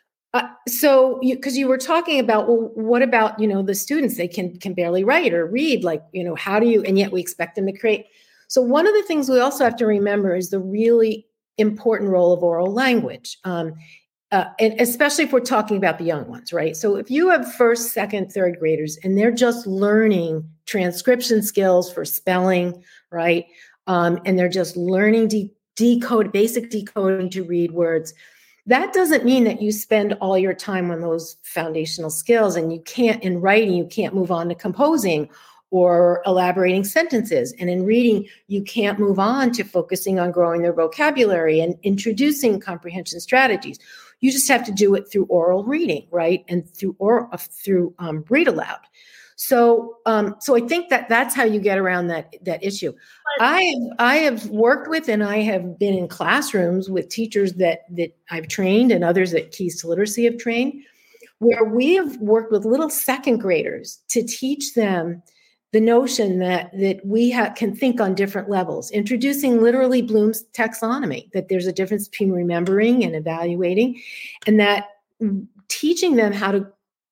So, because you were talking about, well, what about the students? They can barely write or read. Like, how do you? And yet we expect them to create. So one of the things we also have to remember is the really important role of oral language. And especially if we're talking about the young ones, right? So if you have first, second, third graders, and they're just learning transcription skills for spelling, right? And they're just learning basic decoding to read words. That doesn't mean that you spend all your time on those foundational skills and in writing, you can't move on to composing or elaborating sentences. And in reading, you can't move on to focusing on growing their vocabulary and introducing comprehension strategies. You just have to do it through oral reading, right? And through read aloud. So I think that's how you get around that issue. I have worked with, and I have been in classrooms with teachers that I've trained and others that Keys to Literacy have trained, where we have worked with little second graders to teach them the notion that we can think on different levels, introducing literally Bloom's taxonomy, that there's a difference between remembering and evaluating, and that teaching them how to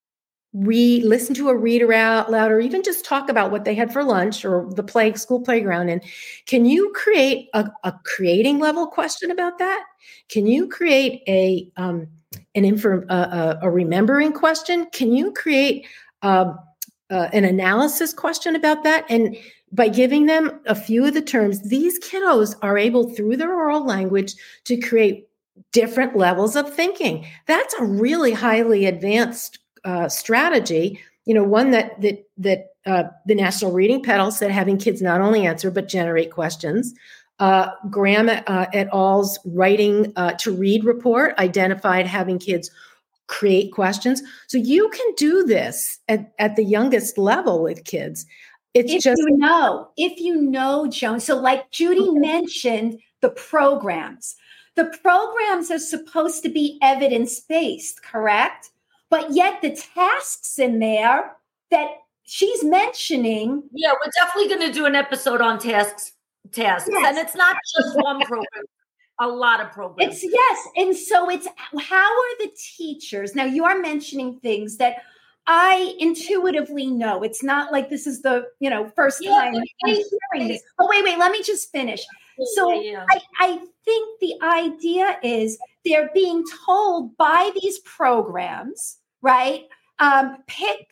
listen to a reader out loud, or even just talk about what they had for lunch or the school playground. And can you create a creating level question about that? Can you create a remembering question? Can you create an analysis question about that. And by giving them a few of the terms, these kiddos are able, through their oral language, to create different levels of thinking. That's a really highly advanced strategy. One that the National Reading Pedal said having kids not only answer but generate questions. Graham et al.'s writing to read report identified having kids create questions. So you can do this at the youngest level with kids. If you know, Joan. So like Judy mentioned, the programs are supposed to be evidence-based, correct? But yet the tasks in there that she's mentioning. Yeah, we're definitely going to do an episode on tasks. Yes. And it's not just one program, a lot of programs. And so it's how are the teachers? Now you are mentioning things that I intuitively know. It's not like this is the first time I'm hearing this. Oh, wait, let me just finish. So I think the idea is they're being told by these programs, right? Pick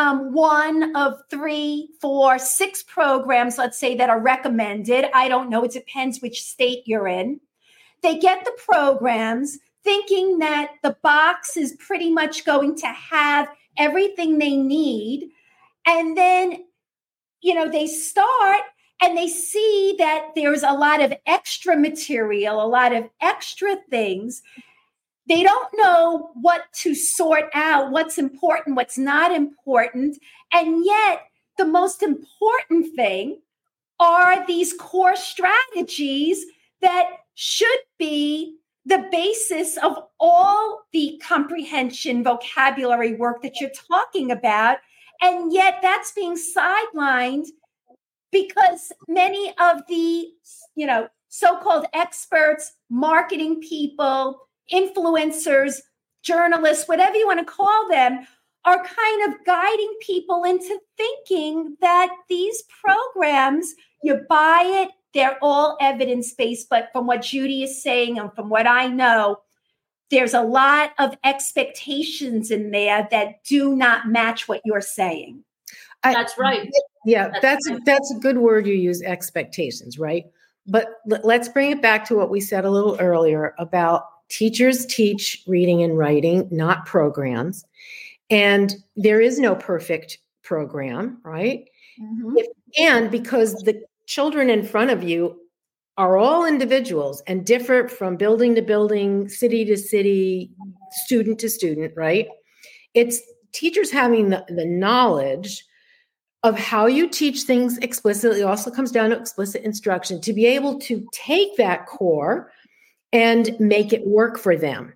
one of 3, 4, 6 programs, let's say, that are recommended. I don't know. It depends which state you're in. They get the programs thinking that the box is pretty much going to have everything they need. And then, they start and they see that there's a lot of extra material, a lot of extra things. They don't know what to sort out, what's important, what's not important. And yet the most important thing are these core strategies that should be the basis of all the comprehension vocabulary work that you're talking about. And yet that's being sidelined because many of the, so-called experts, marketing people, influencers, journalists, whatever you want to call them, are kind of guiding people into thinking that these programs, you buy it, they're all evidence-based. But from what Judy is saying and from what I know, there's a lot of expectations in there that do not match what you're saying. That's right. Yeah, that's a good word you use, expectations, right? But let's bring it back to what we said a little earlier about teachers teach reading and writing, not programs. And there is no perfect program, right? Mm-hmm. And because the children in front of you are all individuals and differ from building to building, city to city, student to student, right? It's teachers having the knowledge of how you teach things explicitly. It also comes down to explicit instruction to be able to take that core and make it work for them.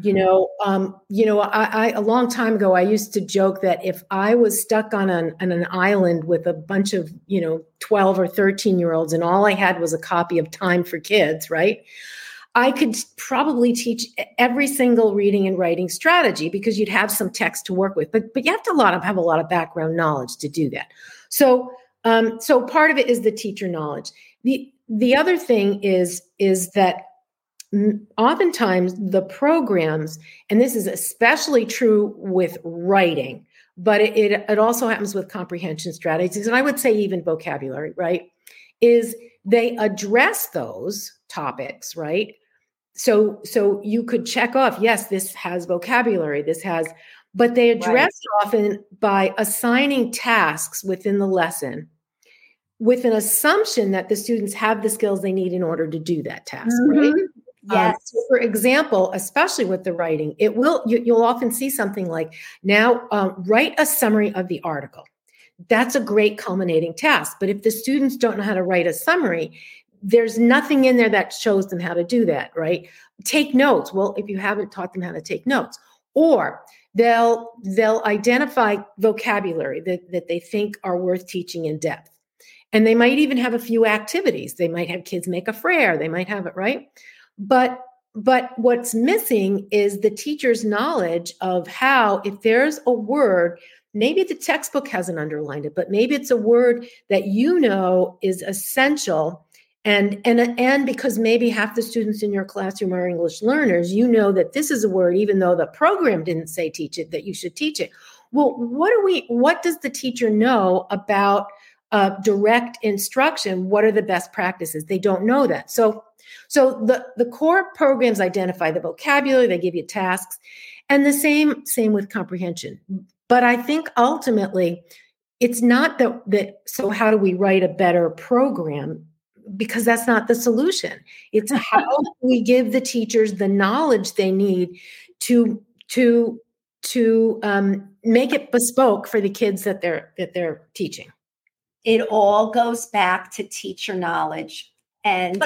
Mm-hmm. I a long time ago, I used to joke that if I was stuck on an island with a bunch of, 12 or 13-year-olds and all I had was a copy of Time for Kids, right? I could probably teach every single reading and writing strategy because you'd have some text to work with, but you have to have a lot of background knowledge to do that. So part of it is the teacher knowledge. The other thing is that oftentimes the programs, and this is especially true with writing, but it also happens with comprehension strategies, and I would say even vocabulary, right, is they address those topics, right? So you could check off, yes, this has vocabulary, but they address it often by assigning tasks within the lesson with an assumption that the students have the skills they need in order to do that task, mm-hmm. right? Yes. So for example, especially with the writing, you'll often see something like, now write a summary of the article. That's a great culminating task. But if the students don't know how to write a summary, there's nothing in there that shows them how to do that, right? Take notes. Well, if you haven't taught them how to take notes, or they'll identify vocabulary that they think are worth teaching in depth. And they might even have a few activities. They might have kids make a prayer. They might have it, right? But what's missing is the teacher's knowledge of how, if there's a word, maybe the textbook hasn't underlined it, but maybe it's a word that is essential. And because maybe half the students in your classroom are English learners, that this is a word, even though the program didn't say teach it, that you should teach it. well, what does the teacher know about direct instruction? What are the best practices? They don't know that. So the core programs identify the vocabulary, they give you tasks, and the same with comprehension. But I think ultimately it's not that so how do we write a better program? Because that's not the solution. It's how we give the teachers the knowledge they need to make it bespoke for the kids that they're teaching. It all goes back to teacher knowledge, and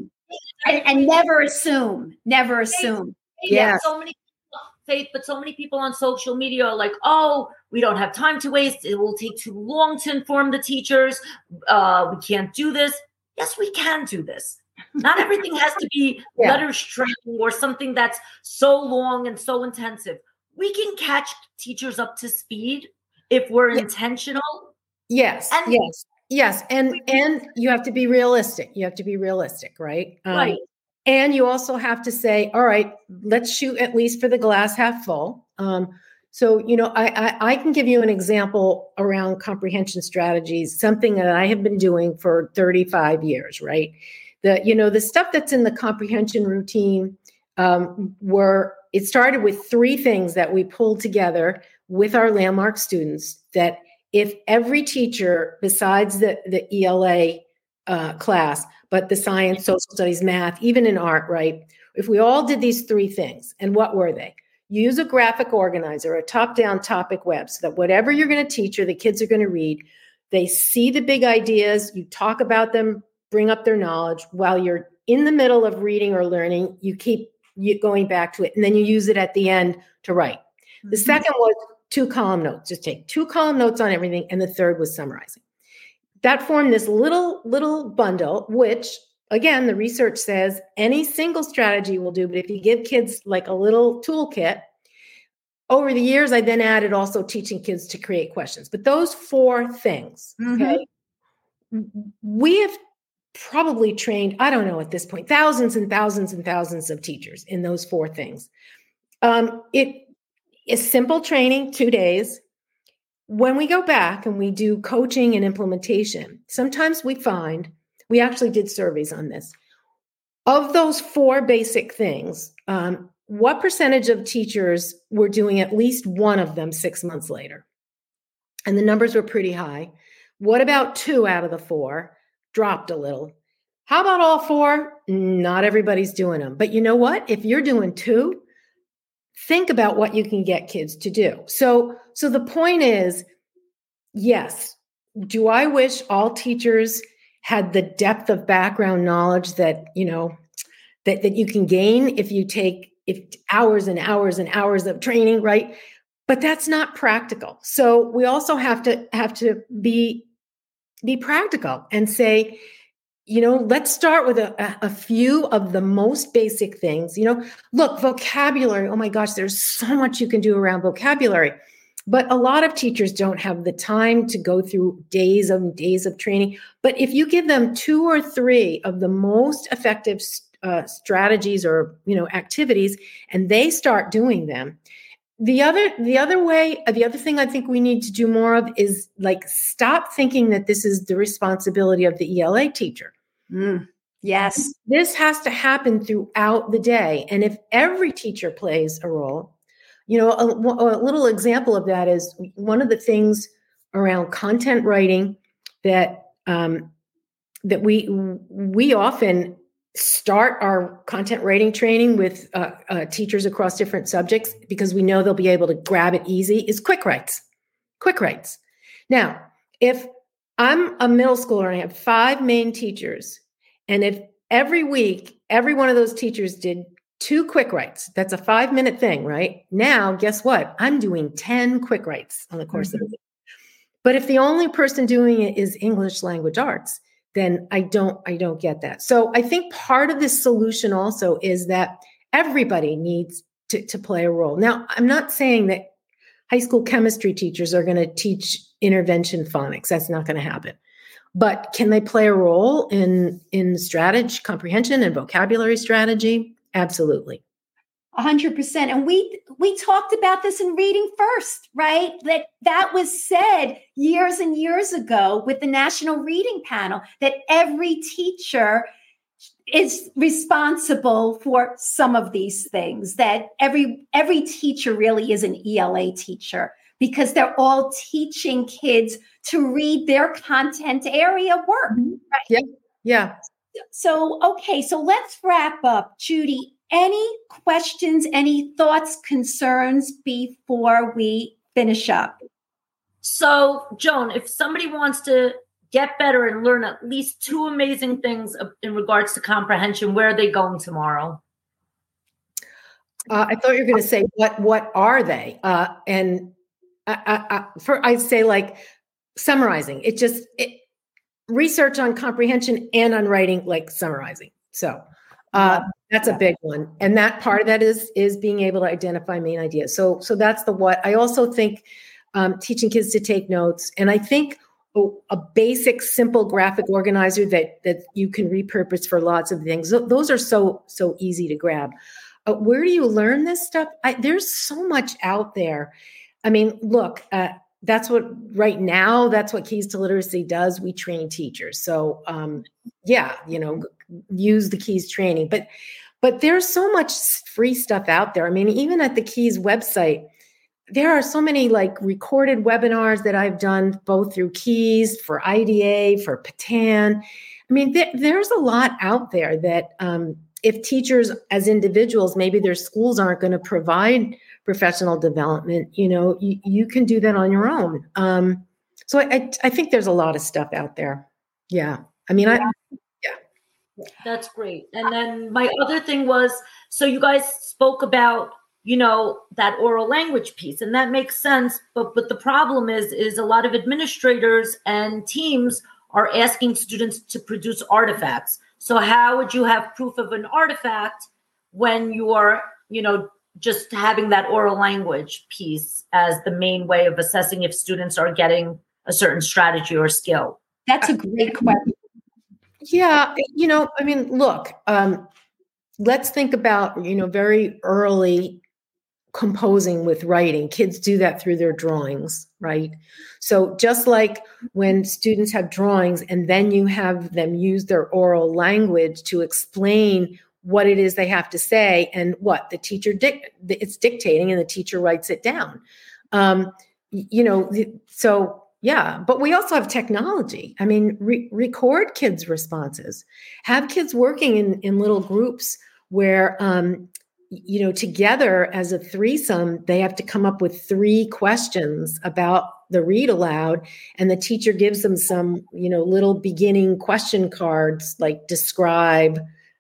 never assume. Yeah. So many Faith, but so many people on social media are like, oh, we don't have time to waste. It will take too long to inform the teachers. We can't do this. Yes, we can do this. Not everything has to be letters training or something that's so long and so intensive. We can catch teachers up to speed if we're intentional. Yes. And you have to be realistic. Right? Right. And you also have to say, all right, let's shoot at least for the glass half full. So, I can give you an example around comprehension strategies, something that I have been doing for 35 years, right? The stuff that's in the comprehension routine, it started with 3 things that we pulled together with our landmark students, that if every teacher, besides the ELA class, but the science, social studies, math, even in art, right? If we all did these 3 things, and what were they? Use a graphic organizer, a top-down topic web, so that whatever you're going to teach or the kids are going to read, they see the big ideas, you talk about them, bring up their knowledge. While you're in the middle of reading or learning, you keep going back to it, and then you use it at the end to write. Mm-hmm. The second was 2 column notes. Just take 2 column notes on everything, and the third was summarizing. That formed this little bundle, which, again, the research says any single strategy will do. But if you give kids like a little toolkit, over the years, I then added also teaching kids to create questions. But those 4 things, okay, we have probably trained, I don't know at this point, thousands and thousands and thousands of teachers in those 4 things. It is simple training, 2 days. When we go back and we do coaching and implementation, sometimes we find, we actually did surveys on this, of those 4 basic things, what percentage of teachers were doing at least one of them 6 months later? And the numbers were pretty high. What about 2 out of the 4? Dropped a little. How about all 4? Not everybody's doing them. But you know what? If you're doing 2, think about what you can get kids to do. So the point is, yes, do I wish all teachers had the depth of background knowledge that, that you can gain if you take hours and hours and hours of training, right? But that's not practical. So we also have to be practical and say, let's start with a few of the most basic things. Look, vocabulary. Oh my gosh, there's so much you can do around vocabulary. But a lot of teachers don't have the time to go through days of training. But if you give them 2 or 3 of the most effective strategies or activities, and they start doing them, the other thing I think we need to do more of is stop thinking that this is the responsibility of the ELA teacher. Yes. This has to happen throughout the day. And if every teacher plays a role, a little example of that is one of the things around content writing that we often start our content writing training with teachers across different subjects because we know they'll be able to grab it easy, is quick writes. Now, if I'm a middle schooler and I have 5 main teachers, and if every week, every one of those teachers did 2 quick writes, that's a 5-minute thing, right? Now, guess what? I'm doing 10 quick writes on the course of the week. But if the only person doing it is English language arts, then I don't get that. So I think part of this solution also is that everybody needs to play a role. Now, I'm not saying that high school chemistry teachers are going to teach intervention phonics. That's not going to happen. But can they play a role in strategy, comprehension, and vocabulary strategy? Absolutely. 100%. And we talked about this in Reading First, right? That was said years and years ago with the National Reading Panel, that every teacher is responsible for some of these things, that every teacher really is an ELA teacher, because they're all teaching kids to read their content area work. Right? Yeah. Yeah. So, okay, so let's wrap up. Judy, any questions, any thoughts, concerns before we finish up? So, Joan, if somebody wants to get better and learn at least 2 amazing things in regards to comprehension, where are they going tomorrow? I thought you were going to say, what are they? And I'd say like summarizing. Research on comprehension and on writing, like summarizing. So that's a big one. And that part of that is being able to identify main ideas. So that's the what. I also think teaching kids to take notes. And I think a basic, simple graphic organizer that you can repurpose for lots of things. Those are so easy to grab. Where do you learn this stuff? There's so much out there. I mean, look, that's what Keys to Literacy does. We train teachers. So use the Keys training, but there's so much free stuff out there. I mean, even at the Keys website, there are so many like recorded webinars that I've done both through Keys, for IDA, for Patan. I mean, there's a lot out there that if teachers as individuals, maybe their schools aren't going to provide professional development, you can do that on your own. So I think there's a lot of stuff out there. Yeah. I mean, That's great. And then my other thing was, so you guys spoke about, that oral language piece, and that makes sense. But the problem is a lot of administrators and teams are asking students to produce artifacts. So how would you have proof of an artifact when you are, just having that oral language piece as the main way of assessing if students are getting a certain strategy or skill? That's a great question. Yeah. I mean, look, let's think about, very early composing with writing. Kids do that through their drawings, right? So just like when students have drawings and then you have them use their oral language to explain what it is they have to say and what the teacher it's dictating and the teacher writes it down. So yeah, but we also have technology. I mean, record kids' responses, have kids working in little groups where, together as a threesome, they have to come up with 3 questions about the read aloud, and the teacher gives them some, little beginning question cards like describe,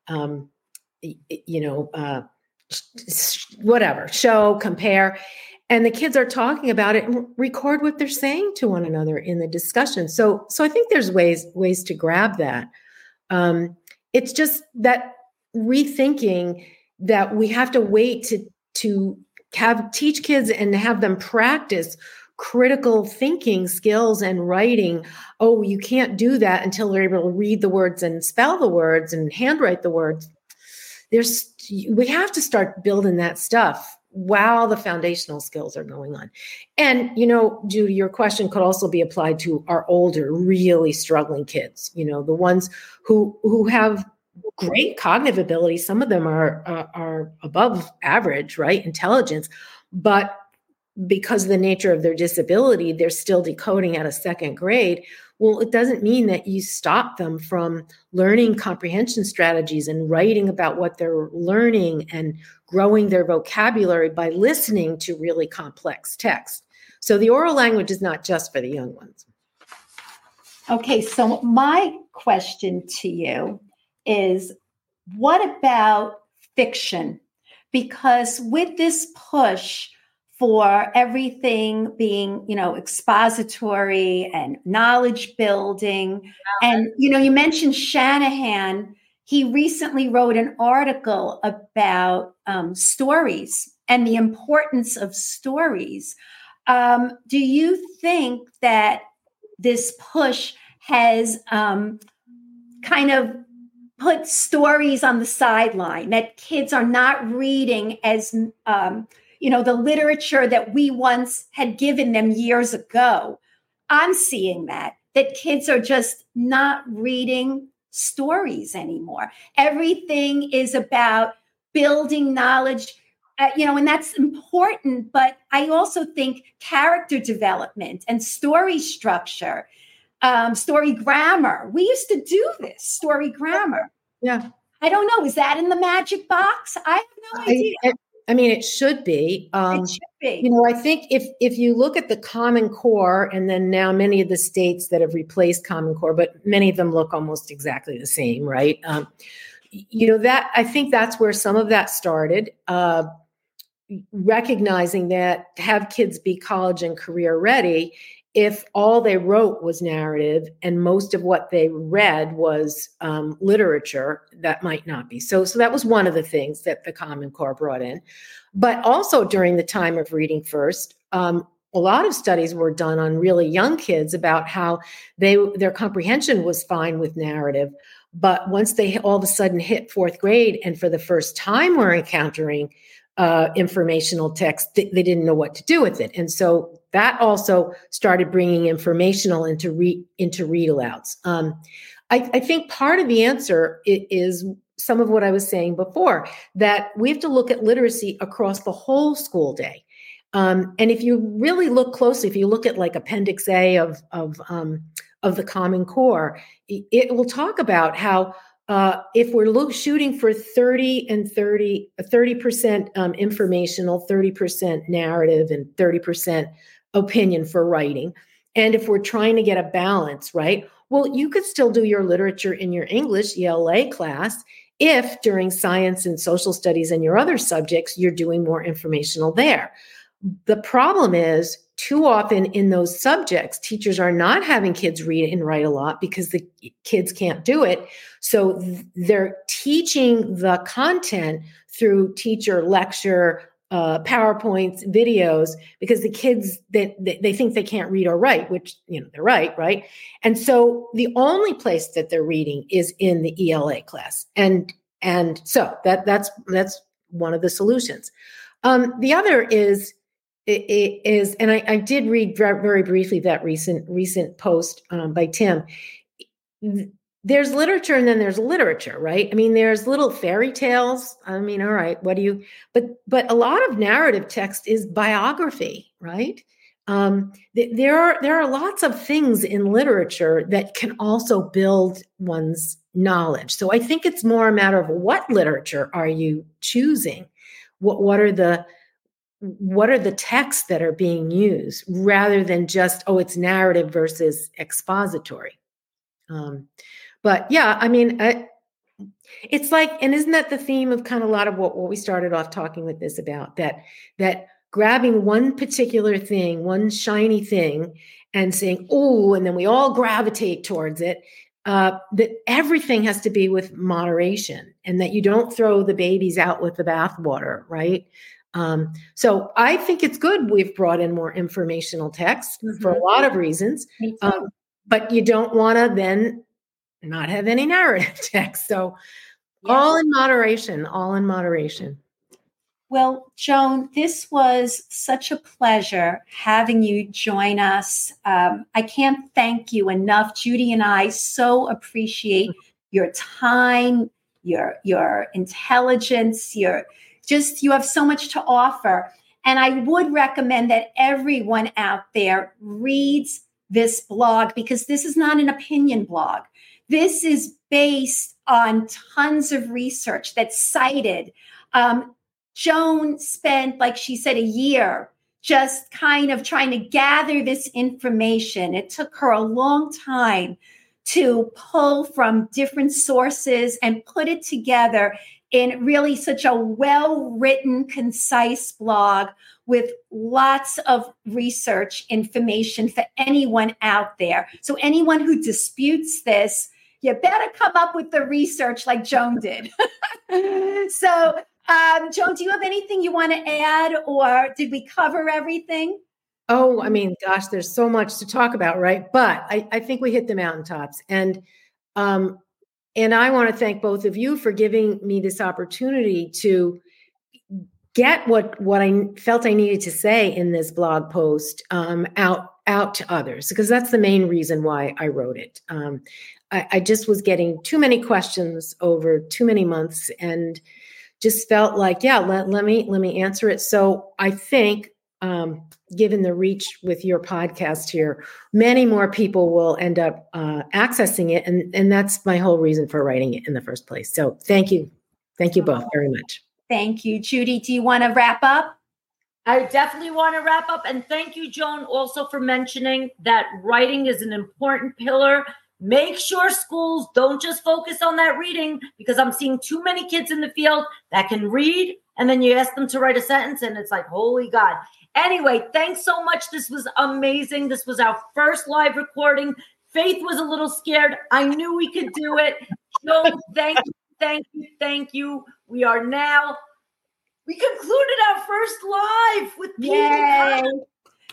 whatever, show, compare. And the kids are talking about it and record what they're saying to one another in the discussion. So I think there's ways to grab that. It's just that rethinking that we have to wait to teach kids and have them practice critical thinking skills and writing. Oh, you can't do that until they're able to read the words and spell the words and handwrite the words. We have to start building that stuff while the foundational skills are going on. And, Judy, your question could also be applied to our older, really struggling kids, the ones who have great cognitive ability. Some of them are above average, right? Intelligence, but because of the nature of their disability, they're still decoding at a 2nd grade. Well, it doesn't mean that you stop them from learning comprehension strategies and writing about what they're learning and growing their vocabulary by listening to really complex text. So the oral language is not just for the young ones. Okay, so my question to you is, what about fiction? Because with this push for everything being, expository and knowledge building. And, you mentioned Shanahan. He recently wrote an article about stories and the importance of stories. Do you think that this push has kind of put stories on the sideline, that kids are not reading as, the literature that we once had given them years ago. I'm seeing that kids are just not reading stories anymore. Everything is about building knowledge, and that's important. But I also think character development and story structure, story grammar. We used to do this story grammar. Yeah. I don't know. Is that in the magic box? I have no idea. I mean, it should be. It should be. I think if you look at the Common Core, and then now many of the states that have replaced Common Core, but many of them look almost exactly the same, right? That I think that's where some of that started. Recognizing that to have kids be college and career ready, if all they wrote was narrative and most of what they read was literature, that might not be. So that was one of the things that the Common Core brought in. But also during the time of Reading First, a lot of studies were done on really young kids about how their comprehension was fine with narrative. But once they all of a sudden hit fourth grade and for the first time were encountering informational text, they didn't know what to do with it. And so that also started bringing informational into read alouds. I think part of the answer is some of what I was saying before, that we have to look at literacy across the whole school day. And if you really look closely, if you look at like Appendix A of the Common Core, it will talk about how if we're shooting for 30% informational, 30% narrative, and 30% opinion for writing, and if we're trying to get a balance, right? Well, you could still do your literature in your English ELA class if during science and social studies and your other subjects, you're doing more informational there. The problem is, too often in those subjects, teachers are not having kids read and write a lot because the kids can't do it. So they're teaching the content through teacher lecture, PowerPoints, videos, because the kids they think they can't read or write, which they're right? And so the only place that they're reading is in the ELA class, and so that's one of the solutions. The other is. And I did read very briefly that recent post by Tim. There's literature and then there's literature, right? I mean, there's little fairy tales. I mean, all right, but a lot of narrative text is biography, right? There are lots of things in literature that can also build one's knowledge. So I think it's more a matter of what literature are you choosing? What are the texts that are being used, rather than just, it's narrative versus expository. But yeah, I mean, it's like, and isn't that the theme of kind of a lot of what we started off talking with this about, that grabbing one particular thing, one shiny thing, and saying, and then we all gravitate towards it, that everything has to be with moderation, and that you don't throw the babies out with the bathwater, right? So I think it's good we've brought in more informational text for a lot of reasons, but you don't want to then not have any narrative text. So all in moderation. Well, Joan, this was such a pleasure having you join us. I can't thank you enough. Judy and I so appreciate your time, your intelligence, you have so much to offer. And I would recommend that everyone out there reads this blog, because this is not an opinion blog. This is based on tons of research that's cited. Joan spent, like she said, a year just kind of trying to gather this information. It took her a long time to pull from different sources and put it together in really such a well-written, concise blog with lots of research information for anyone out there. So anyone who disputes this, you better come up with the research like Joan did. So, Joan, do you have anything you want to add, or did we cover everything? Oh, I mean, gosh, there's so much to talk about, right? But I think we hit the mountaintops. And And I want to thank both of you for giving me this opportunity to get what I felt I needed to say in this blog post out to others, because that's the main reason why I wrote it. I just was getting too many questions over too many months, and just felt like, let me answer it. So I think, given the reach with your podcast here, many more people will end up accessing it, and that's my whole reason for writing it in the first place. So thank you both very much. Thank you, Judy. Do you want to wrap up? I definitely want to wrap up. And thank you, Joan, also for mentioning that writing is an important pillar. Make sure schools don't just focus on that reading, because I'm seeing too many kids in the field that can read, and then you ask them to write a sentence and it's like, holy God. Anyway, thanks so much. This was amazing. This was our first live recording. Faith was a little scared. I knew we could do it. Joan, thank you. We concluded our first live with people.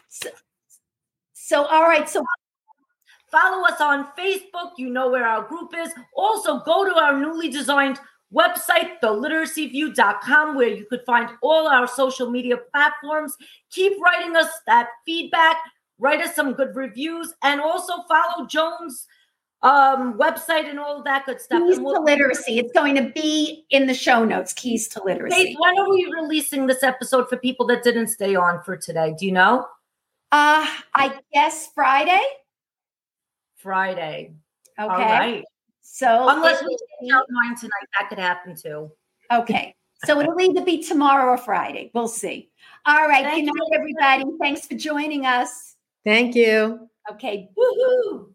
So all right. So follow us on Facebook. You know where our group is. Also, go to our newly designed website, theliteracyview.com, where you could find all our social media platforms. Keep writing us that feedback. Write us some good reviews. And also follow Joan's website and all of that good stuff. Keys to Literacy. It's going to be in the show notes, Keys to Literacy. Kate, when are we releasing this episode for people that didn't stay on for today? Do you know? I guess Friday. Okay. All right. So unless we take out mine tonight, that could happen too. Okay. So it'll either be tomorrow or Friday. We'll see. All right. Good night, everybody. Thanks for joining us. Thank you. Okay. Woohoo.